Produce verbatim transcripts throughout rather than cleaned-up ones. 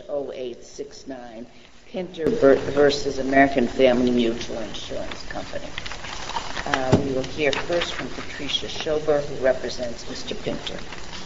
oh eight six nine, Pinter versus American Family Mutual Insurance Company. Uh, we will hear first from Patricia Schober, who represents Mister Pinter.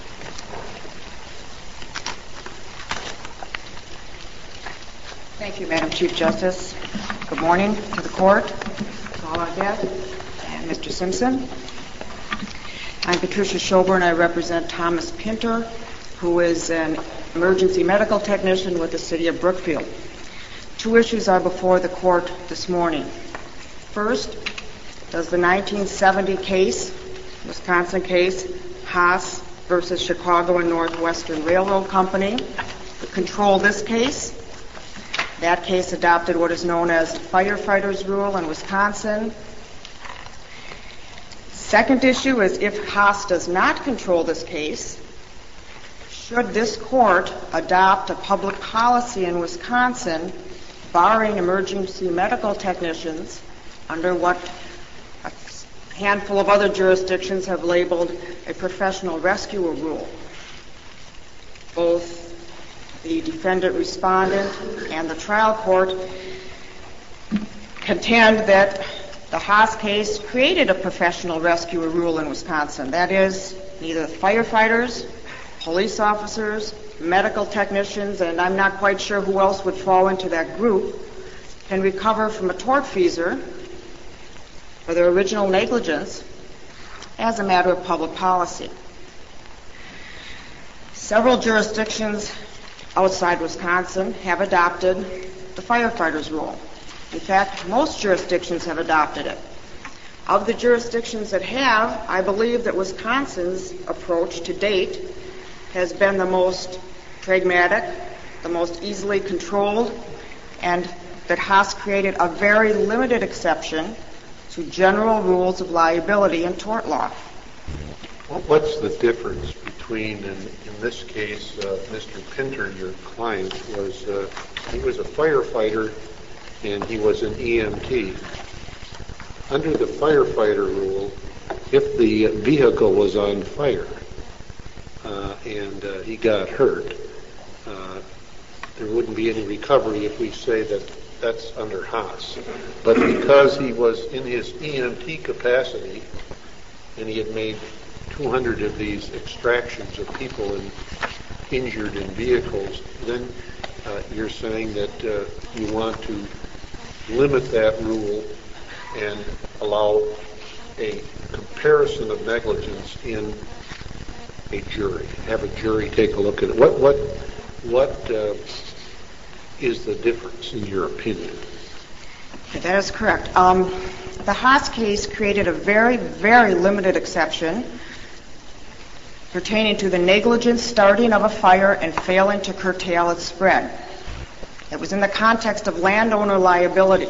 Thank you, Madam Chief Justice. Good morning to the court, to all our guests, and Mister Simpson. I'm Patricia Schober, and I represent Thomas Pinter, who is an emergency medical technician with the City of Brookfield. Two issues are before the court this morning. First, does the nineteen seventy case, Wisconsin case, Haas versus Chicago and Northwestern Railroad Company, control this case? That case adopted what is known as firefighters' rule in Wisconsin. Second issue is, if Haas does not control this case, should this court adopt a public policy in Wisconsin barring emergency medical technicians under what a handful of other jurisdictions have labeled a professional rescuer rule? Both the defendant respondent and the trial court contend that the Haas case created a professional rescuer rule in Wisconsin. That is, neither firefighters, police officers, medical technicians, and I'm not quite sure who else would fall into that group, can recover from a tortfeasor for their original negligence as a matter of public policy. Several jurisdictions outside Wisconsin have adopted the firefighters' rule. In fact, most jurisdictions have adopted it. Of the jurisdictions that have, I believe that Wisconsin's approach to date has been the most pragmatic, the most easily controlled, and that Haas created a very limited exception to general rules of liability in tort law. What's the difference between, in, in this case, uh, Mister Pinter, your client, was uh, he was a firefighter and he was an E M T. Under the firefighter rule, if the vehicle was on fire uh, and uh, he got hurt, uh, there wouldn't be any recovery if we say that that's under Haas. But because he was in his E M T capacity and he had made two hundred of these extractions of people in, injured in vehicles, then uh, you're saying that uh, you want to limit that rule and allow a comparison of negligence in a jury. Have a jury take a look at it. What what what uh, is the difference in your opinion? That is correct. Um, the Haas case created a very, very limited exception pertaining to the negligent starting of a fire and failing to curtail its spread. It was in the context of landowner liability,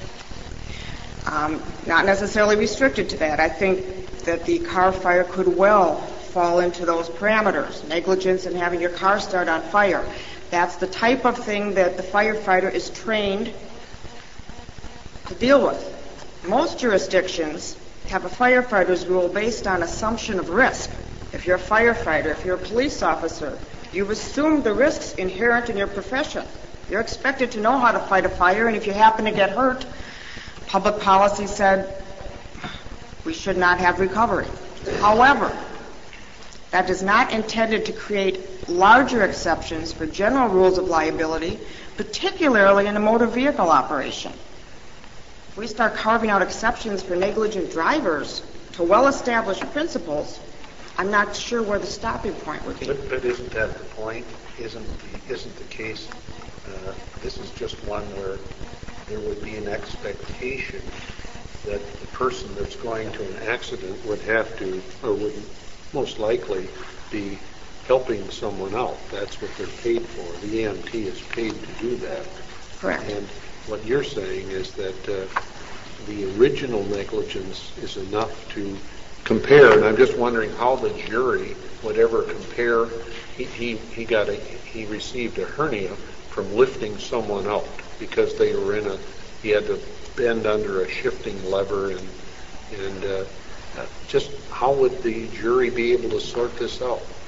um, not necessarily restricted to that. I think that the car fire could well fall into those parameters, negligence in having your car start on fire. That's the type of thing that the firefighter is trained to deal with. Most jurisdictions have a firefighter's rule based on assumption of risk. If you're a firefighter, if you're a police officer, you've assumed the risks inherent in your profession. You're expected to know how to fight a fire, and if you happen to get hurt, public policy said we should not have recovery. However, that is not intended to create larger exceptions for general rules of liability, particularly in a motor vehicle operation. If we start carving out exceptions for negligent drivers to well-established principles, I'm not sure where the stopping point would be. But, but isn't that the point? Isn't the, isn't the case, uh, this is just one where there would be an expectation that the person that's going to an accident would have to, or would most likely be helping someone out. That's what they're paid for. The E M T is paid to do that. Correct. And what you're saying is that uh, the original negligence is enough to compare, and I'm just wondering how the jury would ever compare. He, he, he got a, he received a hernia from lifting someone out because they were in a, he had to bend under a shifting lever, and, and uh, uh, just how would the jury be able to sort this out?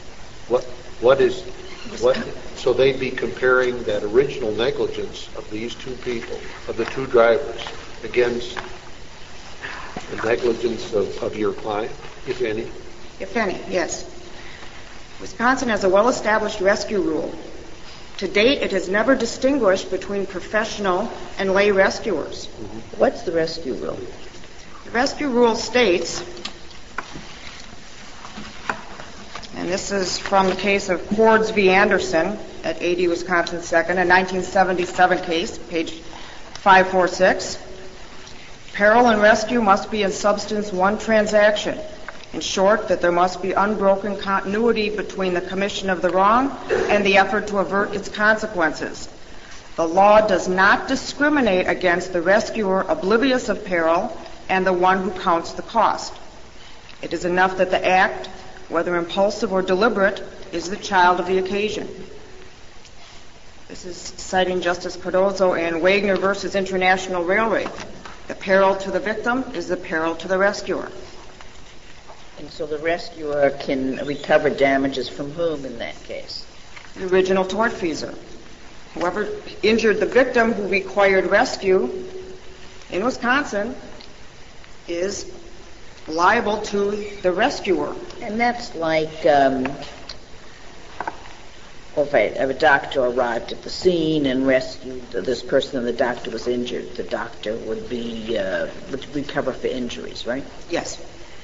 What, what is, what, so they'd be comparing that original negligence of these two people, of the two drivers, against the negligence of, of your client, if any? If any, yes. Wisconsin has a well-established rescue rule. To date, it has never distinguished between professional and lay rescuers. Mm-hmm. What's the rescue rule? The rescue rule states, and this is from the case of Cords v. Anderson at eighty Wisconsin second, a nineteen seventy-seven case, page five forty-six. Peril and rescue must be in substance one transaction. In short, that there must be unbroken continuity between the commission of the wrong and the effort to avert its consequences. The law does not discriminate against the rescuer oblivious of peril and the one who counts the cost. It is enough that the act, whether impulsive or deliberate, is the child of the occasion. This is citing Justice Cardozo and Wagner versus International Railway. The peril to the victim is the peril to the rescuer. And so the rescuer can recover damages from whom in that case? The original tortfeasor. Whoever injured the victim who required rescue in Wisconsin is liable to the rescuer. And that's like, um, well, if, I, if a doctor arrived at the scene and rescued this person and the doctor was injured, the doctor would be uh, would recover for injuries, right? Yes.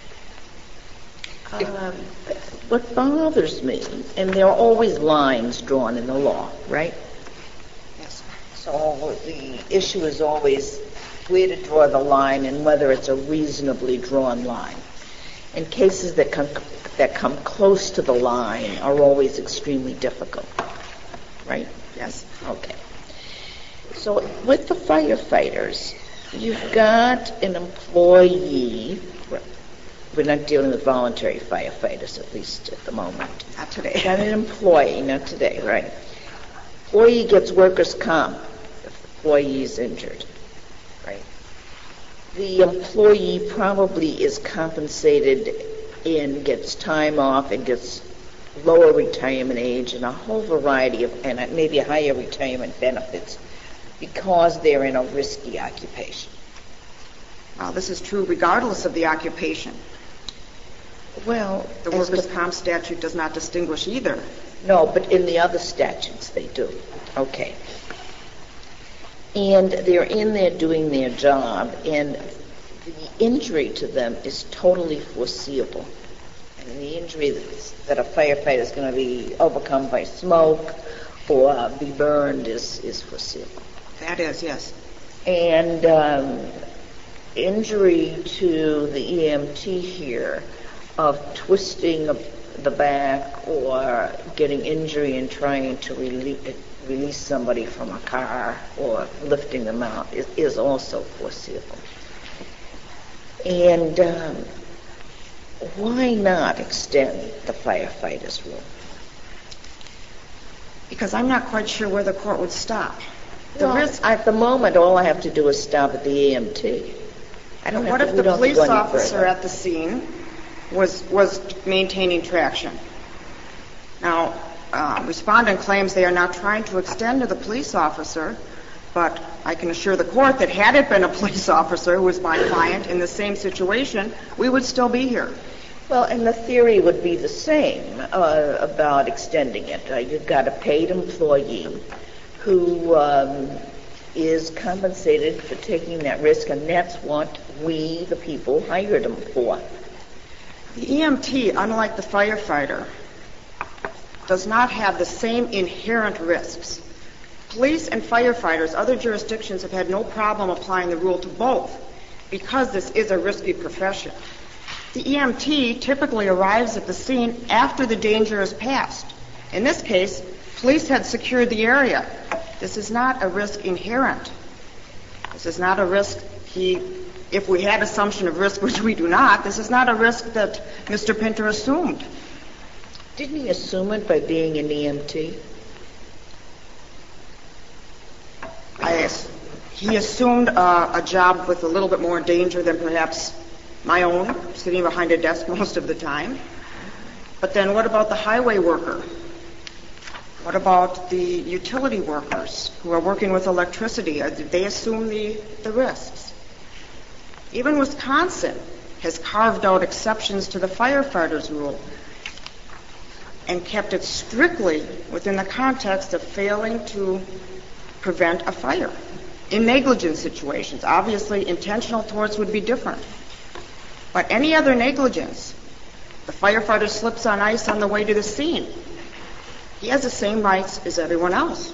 Um, what bothers me, and there are always lines drawn in the law, right? Yes. So the issue is always where to draw the line and whether it's a reasonably drawn line. And cases that come that come close to the line are always extremely difficult, right? Yes. Okay. So with the firefighters, you've got an employee. We're not dealing with voluntary firefighters, at least at the moment. Not today. Got an employee, not today, right? Employee gets workers' comp if the employee is injured, right? The employee probably is compensated and gets time off and gets lower retirement age and a whole variety of, and maybe higher retirement benefits because they're in a risky occupation. Well, this is true regardless of the occupation. Well, The workers' comp statute does not distinguish either. No, but in the other statutes they do. Okay. And they're in there doing their job, and the injury to them is totally foreseeable. And the injury that's, that a firefighter is going to be overcome by smoke or uh, be burned is, is foreseeable. That is, yes. And um, injury to the E M T here of twisting the back or getting injury in trying to release, release somebody from a car or lifting them out is, is also foreseeable. And um, why not extend the firefighters' rule? Because I'm not quite sure where the court would stop. The well, risk, at the moment, all I have to do is stop at the E M T. I don't what have if to, the police officer further. at the scene was was maintaining traction? Now, uh, respondent claims they are not trying to extend to the police officer, but I can assure the court that had it been a police officer who was my client in the same situation, we would still be here. Well, and the theory would be the same uh, about extending it. Uh, you've got a paid employee who um, is compensated for taking that risk, and that's what we, the people, hired him for. The E M T, unlike the firefighter, does not have the same inherent risks. Police and firefighters, other jurisdictions have had no problem applying the rule to both because this is a risky profession. The E M T typically arrives at the scene after the danger is past. In this case, police had secured the area. This is not a risk inherent. This is not a risk he, if we had assumption of risk, which we do not, this is not a risk that Mister Pinter assumed. Didn't he assume it by being an E M T? I, he assumed uh, a job with a little bit more danger than perhaps my own, sitting behind a desk most of the time. But then what about the highway worker? What about the utility workers who are working with electricity? Uh, Did they assume the, the risks? Even Wisconsin has carved out exceptions to the firefighters rule and kept it strictly within the context of failing to prevent a fire. In negligent situations, obviously intentional torts would be different. But any other negligence, the firefighter slips on ice on the way to the scene, he has the same rights as everyone else.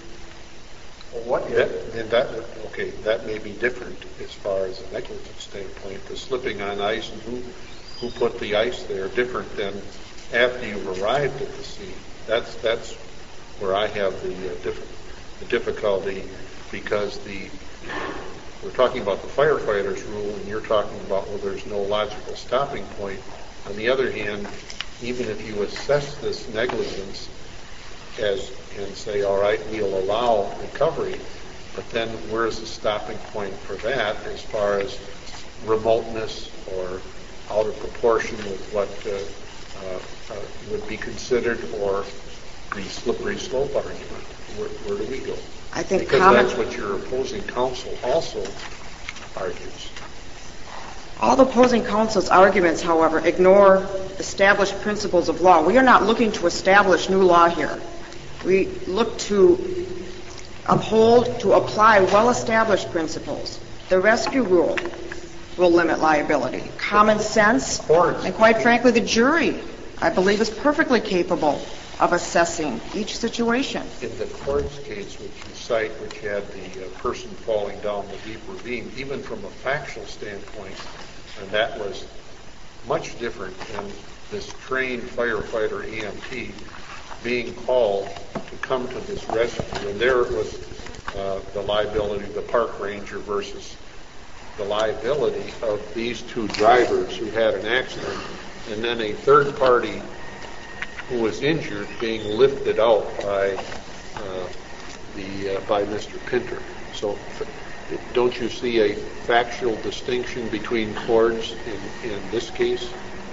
Well, what, that, and that, okay, that may be different as far as a negligence standpoint. The slipping on ice and who, who put the ice there, different than after you've arrived at the scene. That's, that's where I have the, uh, diff- the difficulty, because the, we're talking about the firefighter's rule, and you're talking about, well, there's no logical stopping point. On the other hand, even if you assess this negligence as and say, all right, we'll allow recovery, but then where's the stopping point for that as far as remoteness or out of proportion with what uh, uh, uh, would be considered, or the slippery slope argument? Where, where do we go? I think because common, that's what your opposing counsel also argues. All the opposing counsel's arguments, however, ignore established principles of law. We are not looking to establish new law here. We look to uphold, to apply well-established principles. The rescue rule will limit liability. Common sense, and quite frankly, the jury, I believe, is perfectly capable of assessing each situation. In the Cords case, which you cite, which had the uh, person falling down the deep ravine, even from a factual standpoint, and that was much different than this trained firefighter E M T being called to come to this rescue. And there it was uh, the liability of the park ranger versus the liability of these two drivers who had an accident, and then a third party who was injured being lifted out by uh, the uh, by Mister Pinter. So don't you see a factual distinction between Cords in, in this case?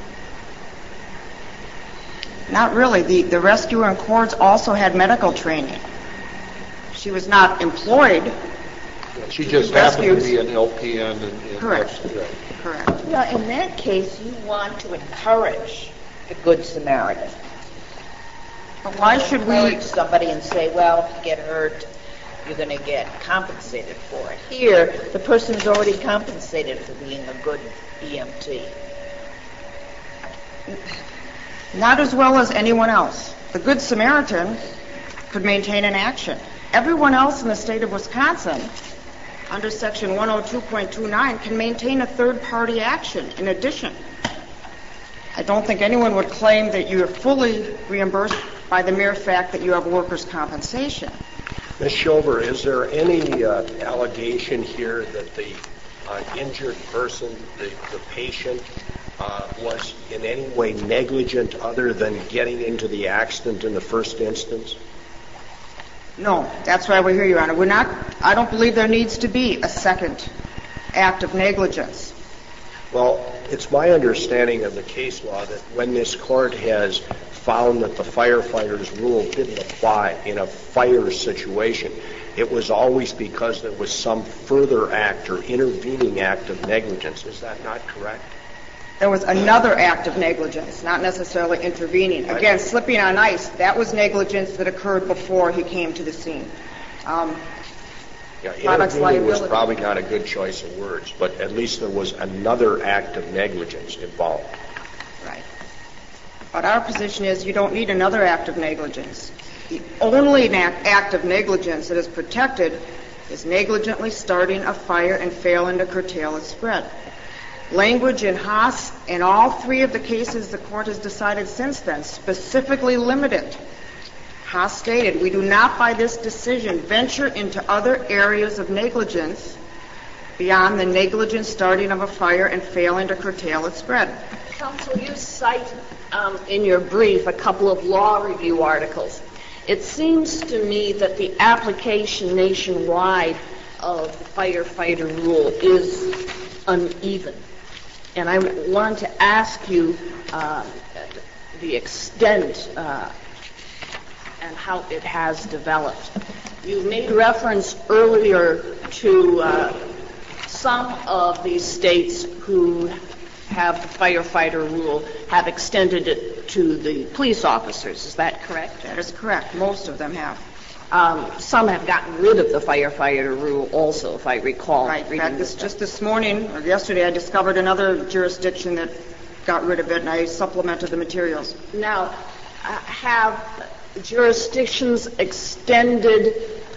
Not really. The, the rescuer in Cords also had medical training. She was not employed. She just happened to be an L P N. And, and Correct. Right. Correct. Well, in that case, you want to encourage the Good Samaritan. But why should we... Encourage somebody and say, well, if you get hurt, you're going to get compensated for it. Here, the person is already compensated for being a good E M T. Not as well as anyone else. The Good Samaritan could maintain an action. Everyone else in the state of Wisconsin, under Section one oh two point two nine, can maintain a third-party action in addition. I don't think anyone would claim that you are fully reimbursed by the mere fact that you have workers' compensation. Miz Schober, is there any uh, allegation here that the uh, injured person, the, the patient, uh, was in any way negligent other than getting into the accident in the first instance? No, that's why we're here, Your Honor. We're not, I don't believe there needs to be a second act of negligence. Well, it's my understanding of the case law that when this court has found that the firefighter's rule didn't apply in a fire situation, it was always because there was some further act or intervening act of negligence. Is that not correct? There was another act of negligence, not necessarily intervening. Again, slipping on ice, that was negligence that occurred before he came to the scene. Um, yeah, intervening was probably not a good choice of words, but at least there was another act of negligence involved. Right. But our position is you don't need another act of negligence. The only act of negligence that is protected is negligently starting a fire and failing to curtail its spread. Language in Haas and all three of the cases the court has decided since then specifically limited. Haas stated, we do not by this decision venture into other areas of negligence beyond the negligent starting of a fire and failing to curtail its spread. Counsel, you cite um, in your brief a couple of law review articles. It seems to me that the application nationwide of the firefighter rule is uneven. And I want to ask you, uh, the extent uh, and how it has developed. You made reference earlier to uh, some of these states who have the firefighter rule have extended it to the police officers. Is that correct? That is correct. Most of them have. Um, some have gotten rid of the firefighter rule also, if I recall. Right. In reading fact, this, this just this morning or yesterday, I discovered another jurisdiction that got rid of it, and I supplemented the materials. Now, uh, have jurisdictions extended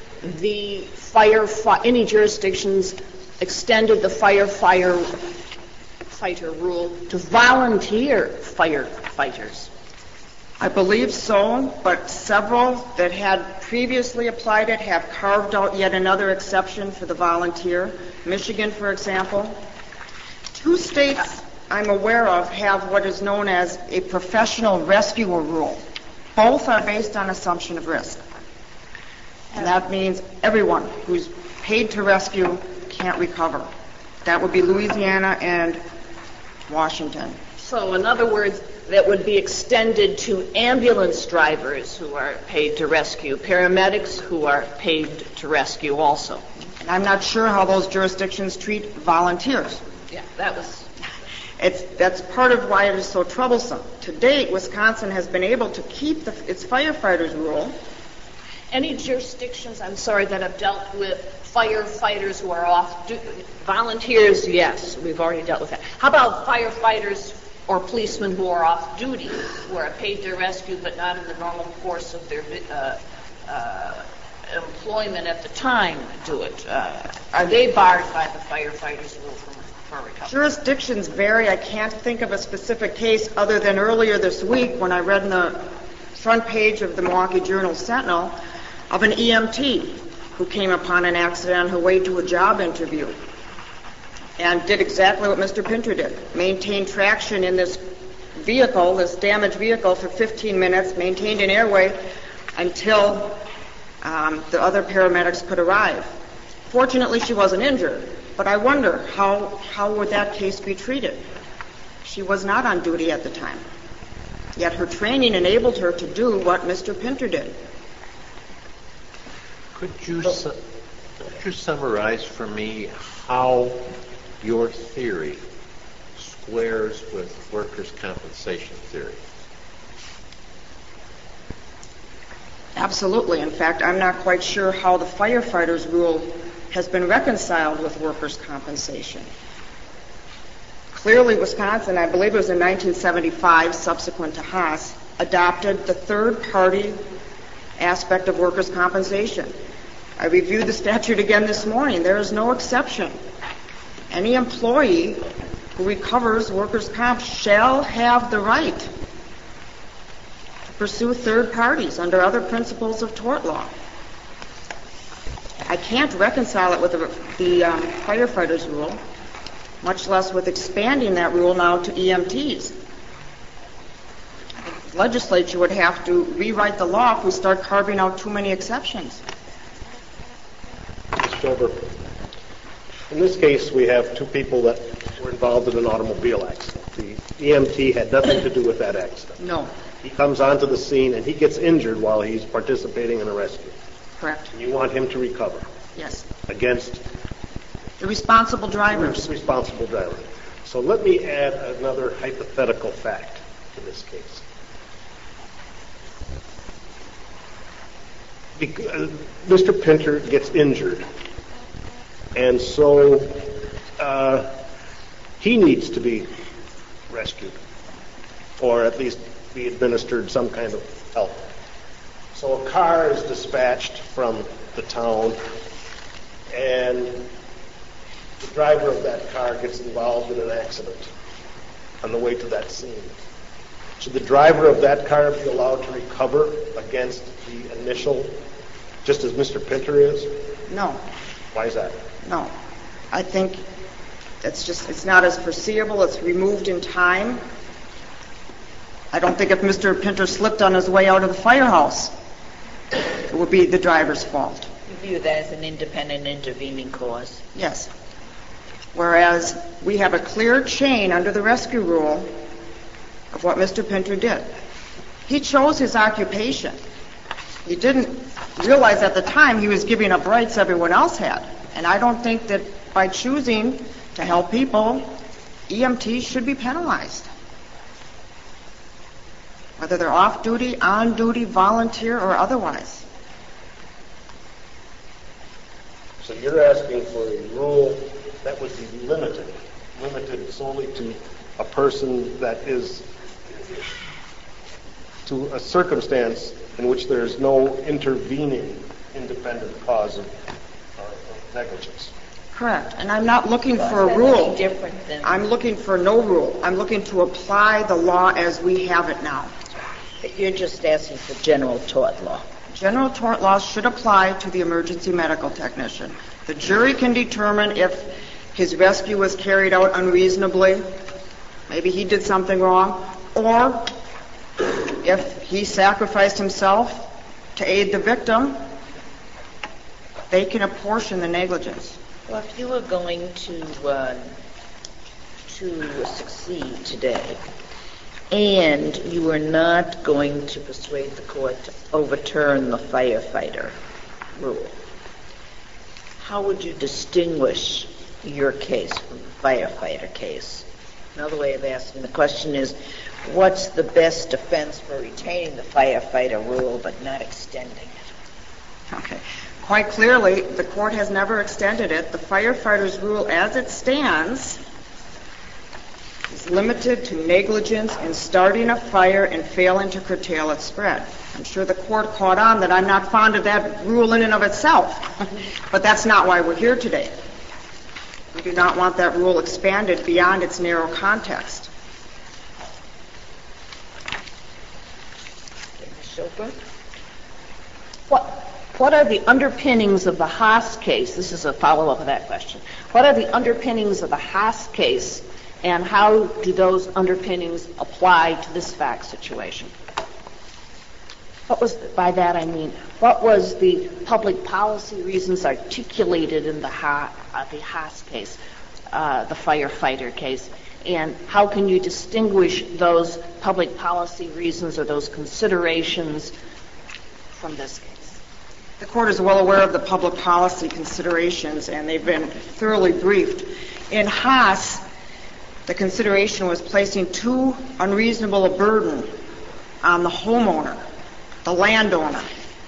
the fire, fi- any jurisdictions extended the firefighter fighter rule to volunteer firefighters? I believe so, but several that had previously applied it have carved out yet another exception for the volunteer. Michigan, for example. Two states I'm aware of have what is known as a professional rescuer rule. Both are based on assumption of risk. And that means everyone who's paid to rescue can't recover. That would be Louisiana and Washington. So, in other words, that would be extended to ambulance drivers who are paid to rescue, paramedics who are paid to rescue also. And I'm not sure how those jurisdictions treat volunteers. Yeah, that was... It's, that's part of why it is so troublesome. To date, Wisconsin has been able to keep the, its firefighters rule. Any jurisdictions, I'm sorry, that have dealt with firefighters who are off duty? Volunteers, yes, we've already dealt with that. How about firefighters or policemen who are off duty, who are paid to rescue but not in the normal course of their uh, uh, employment at the time do it? Uh, are they barred by the firefighters rule from, for recovery? Jurisdictions vary. I can't think of a specific case other than earlier this week when I read in the front page of the Milwaukee Journal-Sentinel of an E M T who came upon an accident on her way to a job interview and did exactly what Mister Pinter did. Maintained traction in this vehicle, this damaged vehicle, for fifteen minutes, maintained an airway until um, the other paramedics could arrive. Fortunately, she wasn't injured, but I wonder how, how would that case be treated? She was not on duty at the time, yet her training enabled her to do what Mister Pinter did. Could you, su- could you summarize for me how your theory squares with workers' compensation theory? Absolutely. In fact, I'm not quite sure how the firefighters rule has been reconciled with workers' compensation. Clearly, Wisconsin, I believe it was in nineteen seventy-five, subsequent to Haas, adopted the third-party aspect of workers' compensation. I reviewed the statute again this morning. There is no exception. Any employee who recovers workers' comp shall have the right to pursue third parties under other principles of tort law. I can't reconcile it with the, the um, firefighters rule, much less with expanding that rule now to E M Ts. The legislature would have to rewrite the law if we start carving out too many exceptions. Mister Stover, in this case, we have two people that were involved in an automobile accident. The E M T had nothing to do with that accident. No. He comes onto the scene and he gets injured while he's participating in a rescue. Correct. And you want him to recover Yes. against The responsible the drivers. responsible driver. So let me add another hypothetical fact to this case. Bec- uh, Mister Pinter gets injured, and so uh, he needs to be rescued, or at least be administered some kind of help. So a car is dispatched from the town, and the driver of that car gets involved in an accident on the way to that scene. Should the driver of that car be allowed to recover against the initial, just as Mister Pinter is? No. Why is that? No. I think it's just, it's not as foreseeable. It's removed in time. I don't think if Mister Pinter slipped on his way out of the firehouse, it would be the driver's fault. You view that as an independent intervening cause? Yes. Whereas we have a clear chain under the rescue rule of what Mister Pinter did. He chose his occupation. He didn't realize at the time he was giving up rights everyone else had. And I don't think that by choosing to help people, E M Ts should be penalized. Whether they're off-duty, on-duty, volunteer, or otherwise. So you're asking for a rule that would be limited, limited solely to a person that is, to a circumstance in which there is no intervening independent cause of, of negligence. Correct. And I'm not looking Well, for a that's rule. any different than- I'm looking for no rule. I'm looking to apply the law as we have it now. You're just asking for general tort law. General tort laws should apply to the emergency medical technician. The jury can determine if his rescue was carried out unreasonably, maybe he did something wrong, or if he sacrificed himself to aid the victim, they can apportion the negligence. Well, if you were going to uh, to succeed today, and you were not going to persuade the court to overturn the firefighter rule, how would you distinguish your case from the firefighter case? Another way of asking the question is, what's the best defense for retaining the firefighter rule but not extending it? Okay. Quite clearly, the court has never extended it. The firefighter's rule as it stands is limited to negligence in starting a fire and failing to curtail its spread. I'm sure the court caught on that I'm not fond of that rule in and of itself, but that's not why we're here today. We do not want that rule expanded beyond its narrow context. Miz Chopra? What, what are the underpinnings of the Haas case? This is a follow-up of that question. What are the underpinnings of the Haas case, and how do those underpinnings apply to this fact situation? What was, by that I mean, what was the public policy reasons articulated in the, ha, uh, the Haas case, uh, the firefighter case, and how can you distinguish those public policy reasons or those considerations from this case? The court is well aware of the public policy considerations, and they've been thoroughly briefed. In Haas, the consideration was placing too unreasonable a burden on the homeowner, the landowner,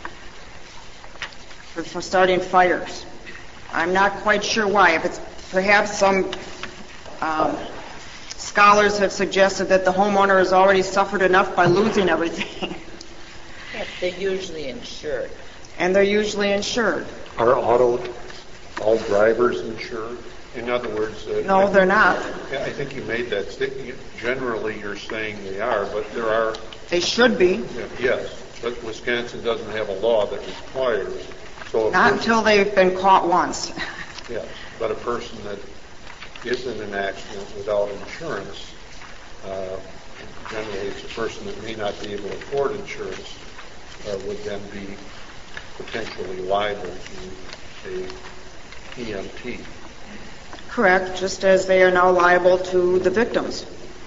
for, for starting fires. I'm not quite sure why. If it's perhaps some um, scholars have suggested that the homeowner has already suffered enough by losing everything. Yes, they're usually insured. And they're usually insured. Are auto, all drivers insured? In other words... Uh, no, they're not. I think you made that statement. Generally, you're saying they are, but there are... They should be. Yes, but Wisconsin doesn't have a law that requires. So Not person, until they've been caught once. Yes, but a person that is in an accident without insurance, uh, generally it's a person that may not be able to afford insurance, uh, would then be potentially liable to a E M T. Correct, just as they are now liable to the victims.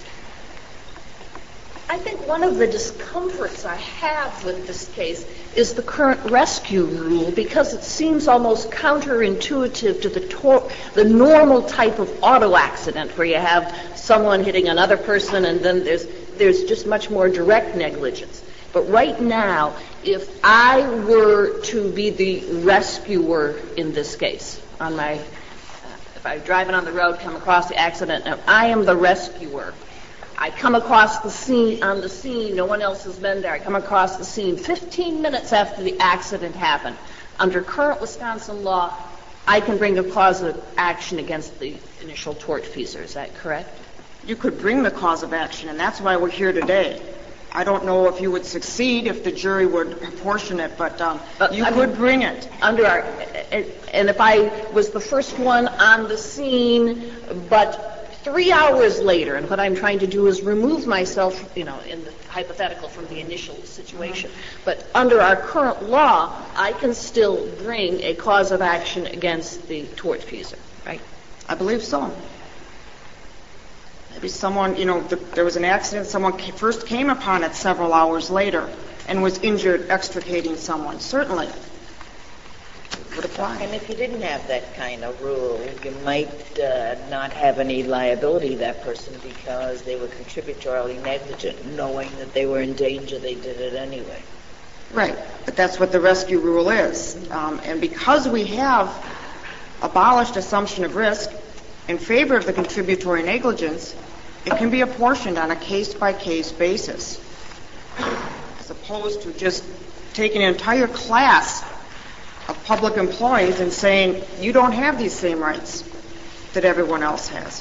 I think one of the discomforts I have with this case is the current rescue rule, because it seems almost counterintuitive to the tor- the normal type of auto accident where you have someone hitting another person and then there's there's just much more direct negligence. But right now, if I were to be the rescuer in this case, on my, uh, if I'm driving on the road, come across the accident, and I am the rescuer, I come across the scene, on the scene, no one else has been there, I come across the scene fifteen minutes after the accident happened. Under current Wisconsin law, I can bring a cause of action against the initial tortfeasor. Is that correct? You could bring the cause of action, and that's why we're here today. I don't know if you would succeed if the jury would proportion it, but, um, But, you I could mean, bring it. Under our, and if I was the first one on the scene, but three hours later, and what I'm trying to do is remove myself, you know, in the hypothetical from the initial situation. But under our current law, I can still bring a cause of action against the tortfeasor, right? I believe so. Maybe someone, you know, the, there was an accident, someone ca- first came upon it several hours later and was injured extricating someone. Certainly would apply. And if you didn't have that kind of rule, you might uh, not have any liability to that person because they were contributory negligent, knowing that they were in danger, they did it anyway. Right, but that's what the rescue rule is. Um, and because we have abolished assumption of risk in favor of the contributory negligence, it can be apportioned on a case-by-case basis, as opposed to just taking an entire class of public employees and saying, you don't have these same rights that everyone else has.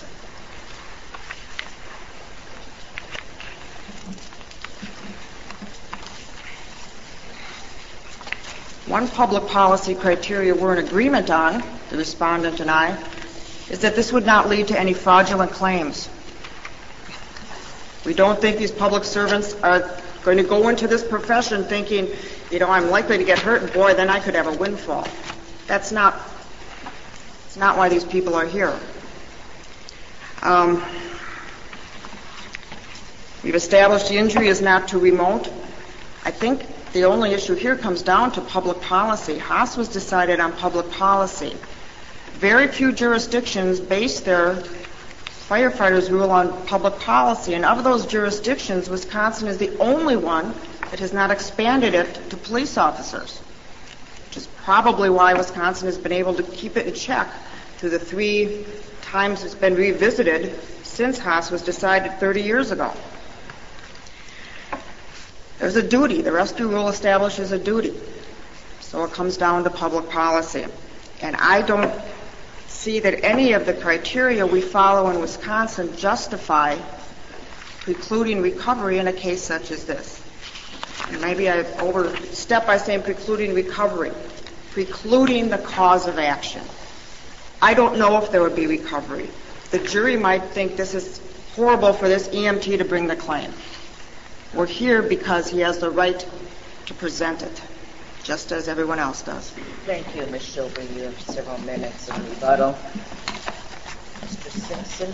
One public policy criteria we're in agreement on, the respondent and I, is that this would not lead to any fraudulent claims. We don't think these public servants are going to go into this profession thinking, you know, I'm likely to get hurt, and boy, then I could have a windfall. That's not, that's not why these people are here. Um, we've established the injury is not too remote. I think the only issue here comes down to public policy. Haas was decided on public policy. Very few jurisdictions base their firefighters' rule on public policy, and of those jurisdictions, Wisconsin is the only one that has not expanded it to police officers, which is probably why Wisconsin has been able to keep it in check to the three times it's been revisited since Haas was decided thirty years ago. There's a duty. The rescue rule establishes a duty. So it comes down to public policy. And I don't see that any of the criteria we follow in Wisconsin justify precluding recovery in a case such as this. And maybe I overstep by saying precluding recovery, precluding the cause of action. I don't know if there would be recovery. The jury might think this is horrible for this E M T to bring the claim. We're here because he has the right to present it, just as everyone else does. Thank you, Miz Silver. You have several minutes of rebuttal. Mister Simpson.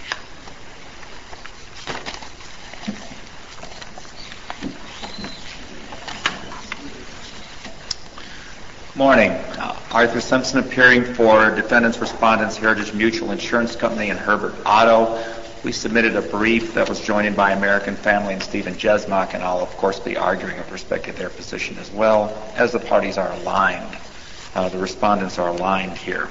Morning. Uh, Arthur Simpson appearing for defendants, respondents, Heritage Mutual Insurance Company, and Herbert Otto. We submitted a brief that was joined in by American Family and Stephen Jesmock, and I'll, of course, be arguing with respect to their position as well, as the parties are aligned. Uh, the respondents are aligned here.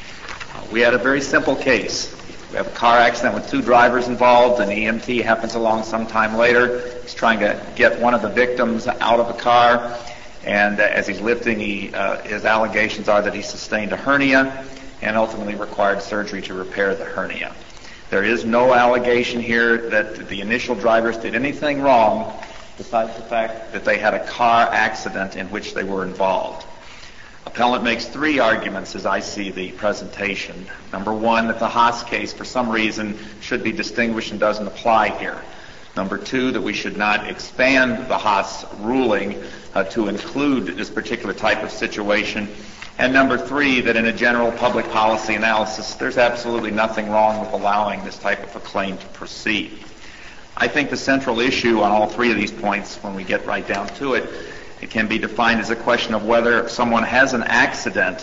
Uh, we had a very simple case. We have a car accident with two drivers involved. An E M T happens along sometime later. He's trying to get one of the victims out of the car, and uh, as he's lifting, he, uh, his allegations are that he sustained a hernia and ultimately required surgery to repair the hernia. There is no allegation here that the initial drivers did anything wrong besides the fact that they had a car accident in which they were involved. Appellant makes three arguments as I see the presentation. Number one, that the Haas case for some reason should be distinguished and doesn't apply here. Number two, that we should not expand the Haas ruling uh, to include this particular type of situation. And number three, that in a general public policy analysis, there's absolutely nothing wrong with allowing this type of a claim to proceed. I think the central issue on all three of these points, when we get right down to it, it can be defined as a question of whether someone has an accident,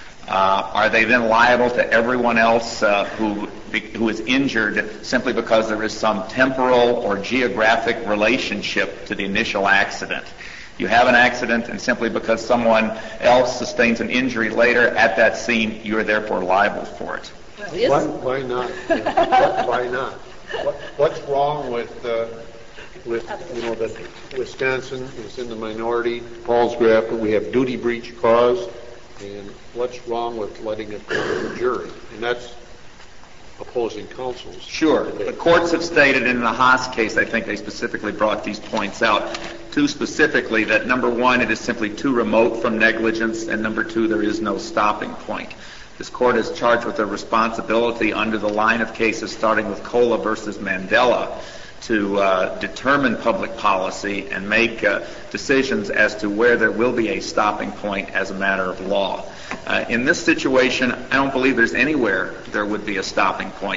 uh, are they then liable to everyone else uh, who, who is injured simply because there is some temporal or geographic relationship to the initial accident? You have an accident, and simply because someone else sustains an injury later at that scene, you are therefore liable for it. Why, why not? why, why not? What, what's wrong with, uh, with you know, that Wisconsin is in the minority, Paul's graph, but we have duty breach cause, and what's wrong with letting it go to the jury? And that's opposing counsels. Sure. The courts have stated in the Haas case, I think they specifically brought these points out, two specifically, that number one, it is simply too remote from negligence, and number two, there is no stopping point. This court is charged with a responsibility under the line of cases starting with Cola versus Mandela to uh, determine public policy and make uh, decisions as to where there will be a stopping point as a matter of law. Uh, in this situation, I don't believe there's anywhere there would be a stopping point.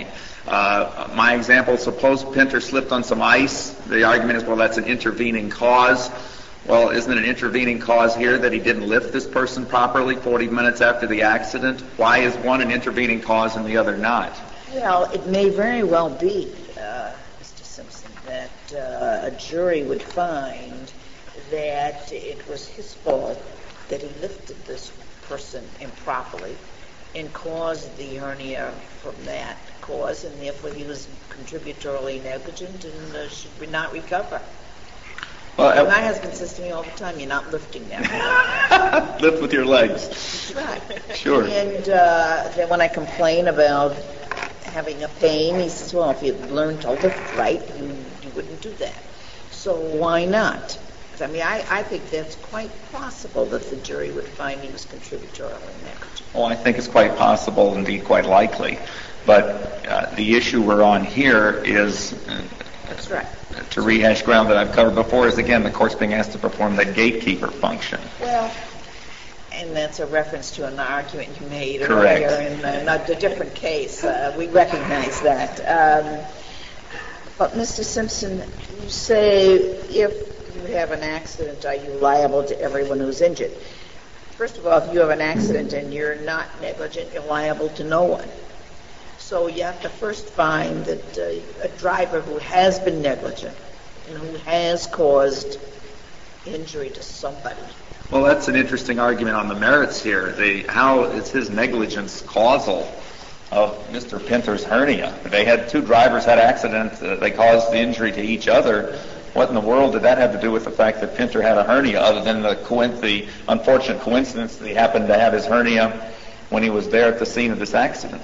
Uh, my example, suppose Pinter slipped on some ice. The argument is, well, that's an intervening cause. Well, isn't it an intervening cause here that he didn't lift this person properly forty minutes after the accident? Why is one an intervening cause and the other not? Well, it may very well be, uh, Mister Simpson, that uh, a jury would find that it was his fault that he lifted this person improperly and caused the hernia from that cause, and therefore he was contributorily negligent and uh, should not recover. Well, uh, my husband says to me all the time, "You're not lifting that." Lift with your legs. That's right. Sure. And uh, then when I complain about having a pain, he says, "Well, if you'd learned to lift right, you, you wouldn't do that. So why not?" I mean, I, I think that's quite possible that the jury would find he was contributorily negligent. Well, I think it's quite possible, indeed quite likely. But uh, the issue we're on here is, uh, That's right. to rehash ground that I've covered before, is again the court's being asked to perform that gatekeeper function. Well, and that's a reference to an argument you made Correct. earlier in uh, not a different case. Uh, we recognize that. Um, but, Mister Simpson, you say if you have an accident, are you liable to everyone who's injured? First of all, if you have an accident and you're not negligent, you're liable to no one. So you have to first find that uh, a driver who has been negligent and who has caused injury to somebody. Well, that's an interesting argument on the merits here. The, how is his negligence causal of Mister Pinter's hernia? They had two drivers had accidents. Uh, they caused the injury to each other. What in the world did that have to do with the fact that Pinter had a hernia, other than the, co- the unfortunate coincidence that he happened to have his hernia when he was there at the scene of this accident?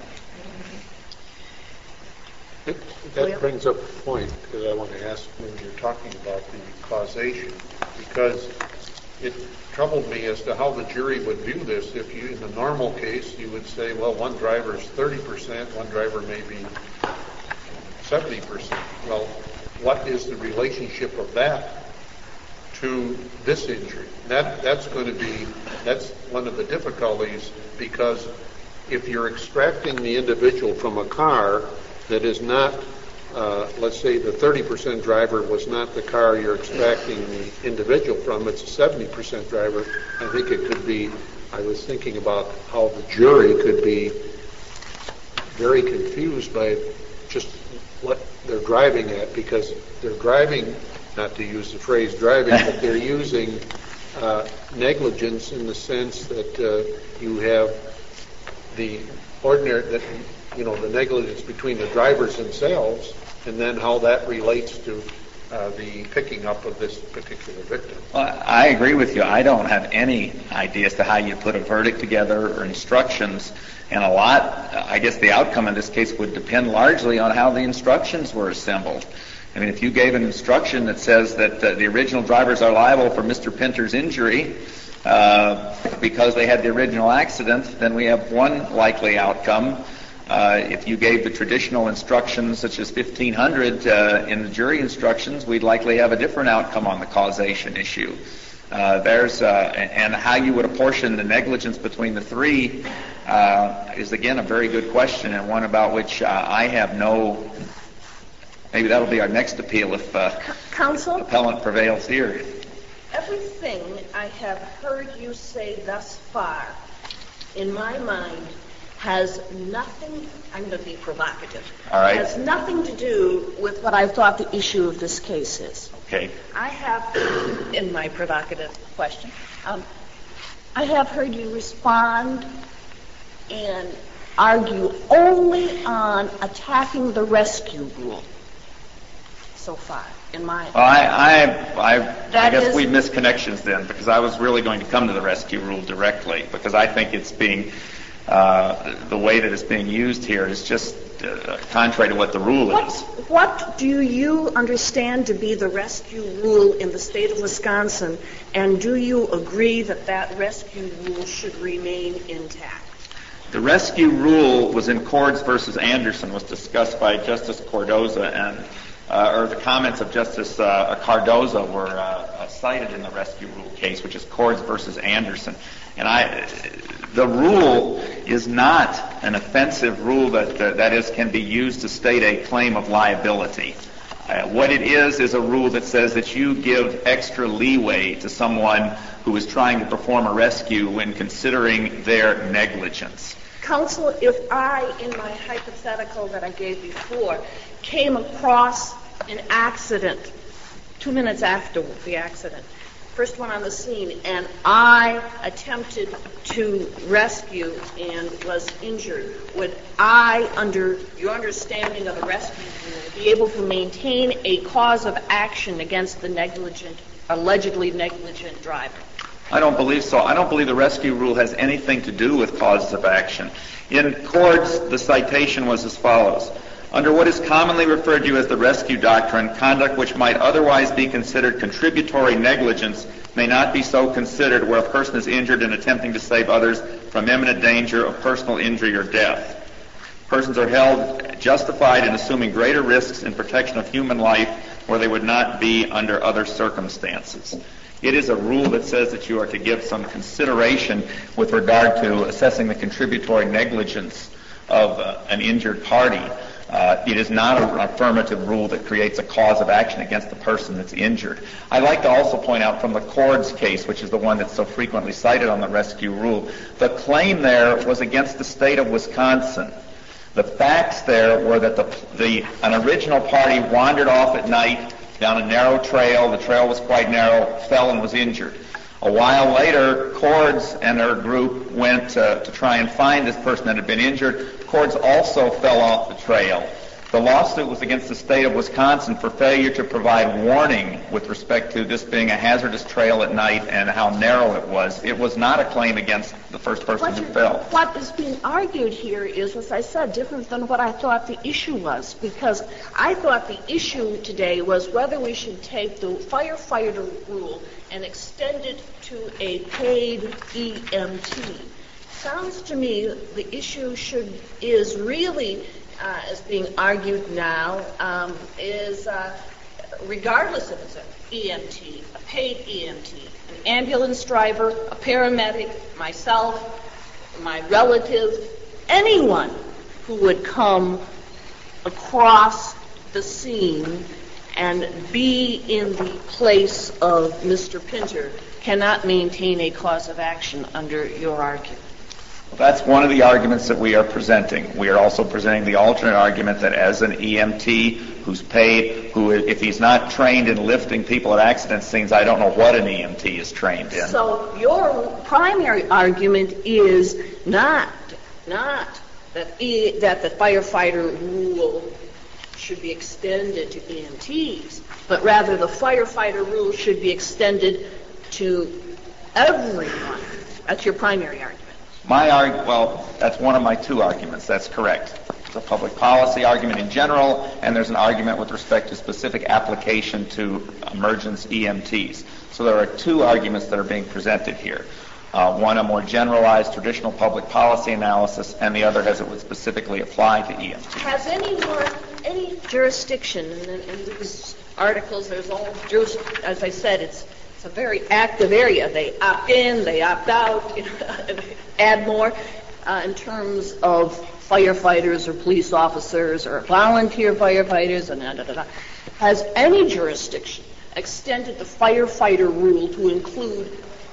It, that brings up a point that I want to ask when you're talking about the causation, because it troubled me as to how the jury would view this. If you, in the normal case, you would say, well, one driver is thirty percent, one driver may be seventy percent. Well, what is the relationship of that to this injury? That that's going to be, that's one of the difficulties, because if you're extracting the individual from a car that is not, uh, let's say the thirty percent driver was not the car you're extracting the individual from, it's a seventy percent driver, I think it could be, I was thinking about how the jury could be very confused by just what they're driving at, because they're driving, not to use the phrase driving, but they're using uh, negligence in the sense that uh, you have the ordinary, that you know, the negligence between the drivers themselves, and then how that relates to uh, the picking up of this particular victim. Well, I agree with you. I don't have any idea as to how you put a verdict together or instructions, and a lot, I guess the outcome in this case would depend largely on how the instructions were assembled. I mean, if you gave an instruction that says that uh, the original drivers are liable for Mister Pinter's injury uh, because they had the original accident, then we have one likely outcome. Uh, if you gave the traditional instructions, such as fifteen hundred uh, in the jury instructions, we'd likely have a different outcome on the causation issue. Uh, there's uh, and how you would apportion the negligence between the three uh, is again a very good question, and one about which uh, I have no. Maybe that'll be our next appeal if uh, Counsel? appellant prevails here. Everything I have heard you say thus far, in my mind, has nothing, I'm going to be provocative, All right. has nothing to do with what I thought the issue of this case is. Okay. I have, in my provocative question, um, I have heard you respond and argue only on attacking the rescue rule so far, in my Well, I, I, I, I That guess is- we missed connections then, because I was really going to come to the rescue rule directly, because I think it's being, uh, the way that it's being used here is just uh, contrary to what the rule What, is. what do you understand to be the rescue rule in the state of Wisconsin, and do you agree that that rescue rule should remain intact? The rescue rule was in Cords versus Anderson, was discussed by Justice Cardoza, and uh, or the comments of Justice uh, Cardoza were uh, uh, cited in the rescue rule case, which is Cords versus Anderson. And I, The rule is not an offensive rule that, that, that is, can be used to state a claim of liability. Uh, what it is is a rule that says that you give extra leeway to someone who is trying to perform a rescue when considering their negligence. Counsel, if I, in my hypothetical that I gave before, came across an accident two minutes after the accident, first one on the scene, and I attempted to rescue and was injured, would I, under your understanding of the rescue rule, be able to maintain a cause of action against the negligent, allegedly negligent driver? I don't believe so. I don't believe the rescue rule has anything to do with causes of action. In Cords, the citation was as follows. Under what is commonly referred to as the rescue doctrine, conduct which might otherwise be considered contributory negligence may not be so considered where a person is injured in attempting to save others from imminent danger of personal injury or death. Persons are held justified in assuming greater risks in protection of human life where they would not be under other circumstances. It is a rule that says that you are to give some consideration with regard to assessing the contributory negligence of uh, an injured party. Uh, it is not an affirmative rule that creates a cause of action against the person that's injured. I'd like to also point out from the Cords case, which is the one that's so frequently cited on the rescue rule, the claim there was against the state of Wisconsin. The facts there were that the, the an original party wandered off at night down a narrow trail. The trail was quite narrow, fell and was injured. A while later, Cords and her group went uh, to try and find this person that had been injured. Cords also fell off the trail. The lawsuit was against the state of Wisconsin for failure to provide warning with respect to this being a hazardous trail at night and how narrow it was. It was not a claim against the first person what who fell. What is being argued here is, as I said, different than what I thought the issue was, because I thought the issue today was whether we should take the firefighter rule and extend it to a paid E M T. Sounds to me the issue should is really, uh, as being argued now, um, is uh, regardless if it's an E M T, a paid E M T, an ambulance driver, a paramedic, myself, my relative, anyone who would come across the scene and be in the place of Mister Pinter cannot maintain a cause of action under your argument. Well, that's one of the arguments that we are presenting. We are also presenting the alternate argument that as an E M T who's paid, who if he's not trained in lifting people at accident scenes, I don't know what an E M T is trained in. So your primary argument is not not that e, that the firefighter rule should be extended to E M Ts, but rather the firefighter rule should be extended to everyone. That's your primary argument. My arg- well, that's one of my two arguments. That's correct. There's a public policy argument in general, and there's an argument with respect to specific application to emergency E M Ts. So there are two arguments that are being presented here. Uh, one, a more generalized traditional public policy analysis, and the other as it would specifically apply to E M Ts. Has anyone, any jurisdiction, in, in these articles, there's all, juris, as I said, it's It's a very active area. They opt in, they opt out, you know, add more uh, in terms of firefighters or police officers or volunteer firefighters and da, da, da, da. Has any jurisdiction extended the firefighter rule to include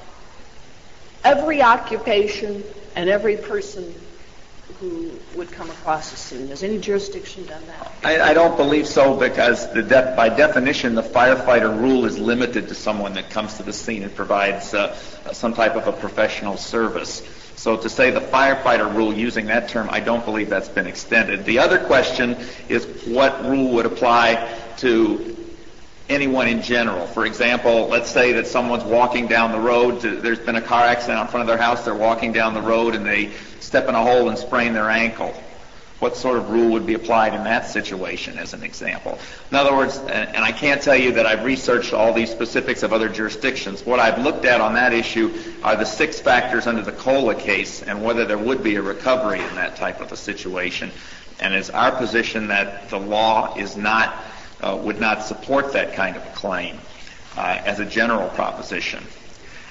every occupation and every person who would come across the scene? Has any jurisdiction done that? I, I don't believe so, because the de- by definition, the firefighter rule is limited to someone that comes to the scene and provides uh, some type of a professional service. So to say the firefighter rule using that term, I don't believe that's been extended. The other question is what rule would apply to anyone in general. For example, let's say that someone's walking down the road, to, there's been a car accident in front of their house, they're walking down the road and they step in a hole and sprain their ankle. What sort of rule would be applied in that situation, as an example? In other words, and, and I can't tell you that I've researched all these specifics of other jurisdictions. What I've looked at on that issue are the six factors under the COLA case and whether there would be a recovery in that type of a situation. And it's our position that the law is not, uh, would not support that kind of a claim uh, as a general proposition.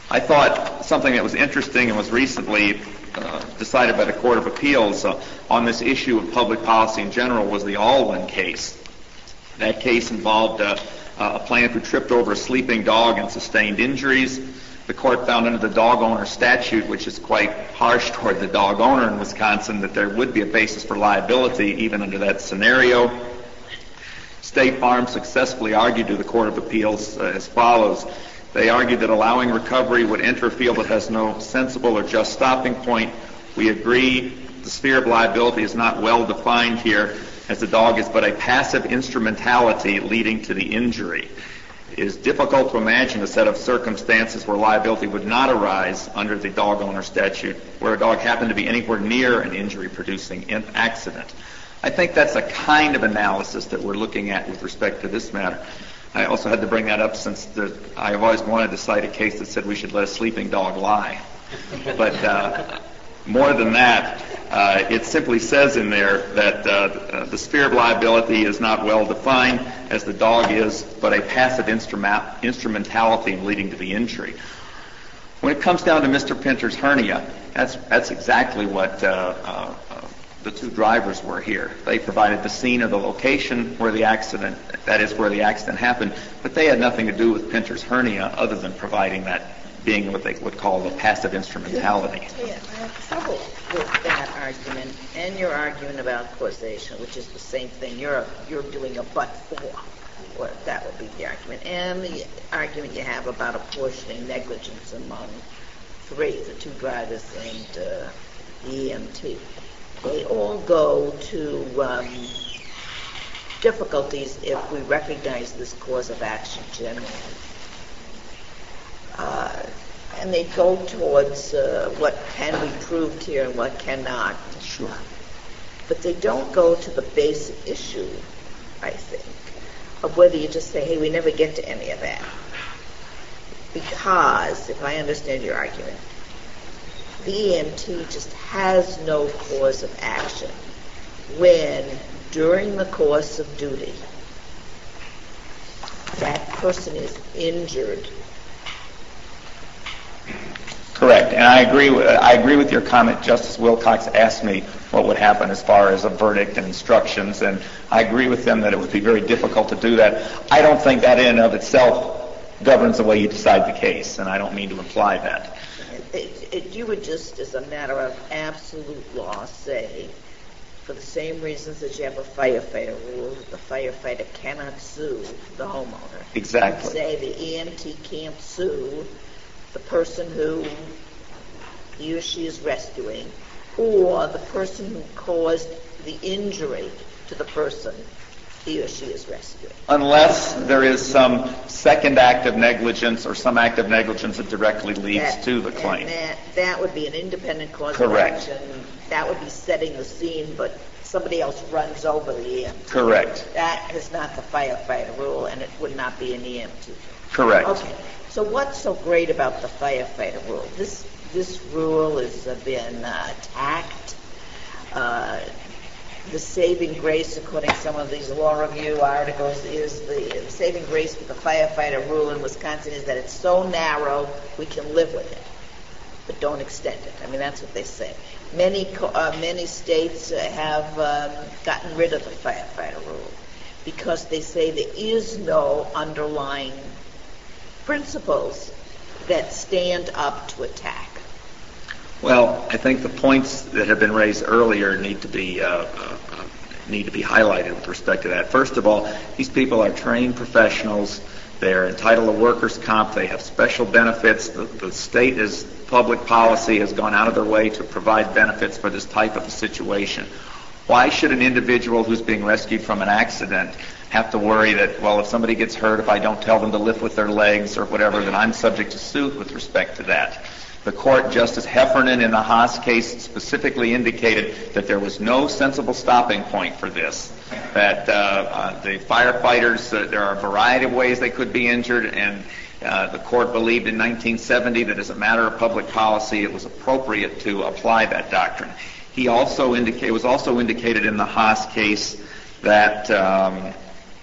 I thought something that was interesting and was recently uh, decided by the Court of Appeals uh, on this issue of public policy in general was the Alwyn case. That case involved uh, a plaintiff who tripped over a sleeping dog and sustained injuries. The court found under the dog owner statute, which is quite harsh toward the dog owner in Wisconsin, that there would be a basis for liability even under that scenario. State Farm successfully argued to the Court of Appeals uh, as follows. They argued that allowing recovery would enter a field that has no sensible or just stopping point. We agree the sphere of liability is not well defined here, as the dog is but a passive instrumentality leading to the injury. It is difficult to imagine a set of circumstances where liability would not arise under the dog owner statute, where a dog happened to be anywhere near an injury-producing accident. I think that's a kind of analysis that we're looking at with respect to this matter. I also had to bring that up since the, I have always wanted to cite a case that said we should let a sleeping dog lie. But uh, more than that, uh, it simply says in there that uh, the sphere of liability is not well defined, as the dog is but a passive instrument, instrumentality leading to the injury. When it comes down to Mister Pinter's hernia, that's, that's exactly what uh, uh, the two drivers were here. They provided the scene of the location where the accident, that is where the accident happened, but they had nothing to do with Pinter's hernia other than providing that, being what they would call the passive instrumentality. Yeah, I have trouble with that argument and your argument about causation, which is the same thing. You're you're doing a but for, or that would be the argument, and the argument you have about apportioning negligence among three, the two drivers and uh, the E M T. They all go to um, difficulties if we recognize this cause of action generally. Uh, and they go towards uh, what can be proved here and what cannot. Sure. But they don't go to the basic issue, I think, of whether you just say, hey, we never get to any of that. Because, if I understand your argument, the E M T just has no cause of action when, during the course of duty, that person is injured. Correct, and I agree. With, I agree with your comment. Justice Wilcox asked me what would happen as far as a verdict and instructions, and I agree with them that it would be very difficult to do that. I don't think that in and of itself governs the way you decide the case, and I don't mean to imply that. It, it, you would just, as a matter of absolute law, say, for the same reasons that you have a firefighter rule, the firefighter cannot sue the homeowner. Exactly. Say the E M T can't sue the person who he or she is rescuing, or the person who caused the injury to the person he or she is rescuing. Unless there is some second act of negligence or some act of negligence that directly leads that, to the claim. That, that would be an independent cause Correct. of action. That would be setting the scene, but somebody else runs over the E M T. Correct. That is not the firefighter rule, and it would not be an E M T. Correct. Okay. So what's so great about the firefighter rule? This this rule has uh, been uh, attacked. Uh, the saving grace, according to some of these law review articles, is the, the saving grace with the firefighter rule in Wisconsin is that it's so narrow we can live with it, but don't extend it. I mean, that's what they say. Many uh, many states uh, have um, gotten rid of the firefighter rule because they say there is no underlying principles that stand up to attack. Well, I think the points that have been raised earlier need to be uh, uh, need to be highlighted with respect to that. First of all, these people are trained professionals. They're entitled to workers' comp. They have special benefits. The, the state is public policy has gone out of their way to provide benefits for this type of a situation. Why should an individual who's being rescued from an accident have to worry that, well, if somebody gets hurt, if I don't tell them to lift with their legs or whatever, then I'm subject to suit with respect to that? The court, Justice Heffernan in the Haas case, specifically indicated that there was no sensible stopping point for this, that uh, uh, the firefighters, uh, there are a variety of ways they could be injured, and uh, the court believed in nineteen seventy that as a matter of public policy it was appropriate to apply that doctrine. He also indicated, it was also indicated in the Haas case that um,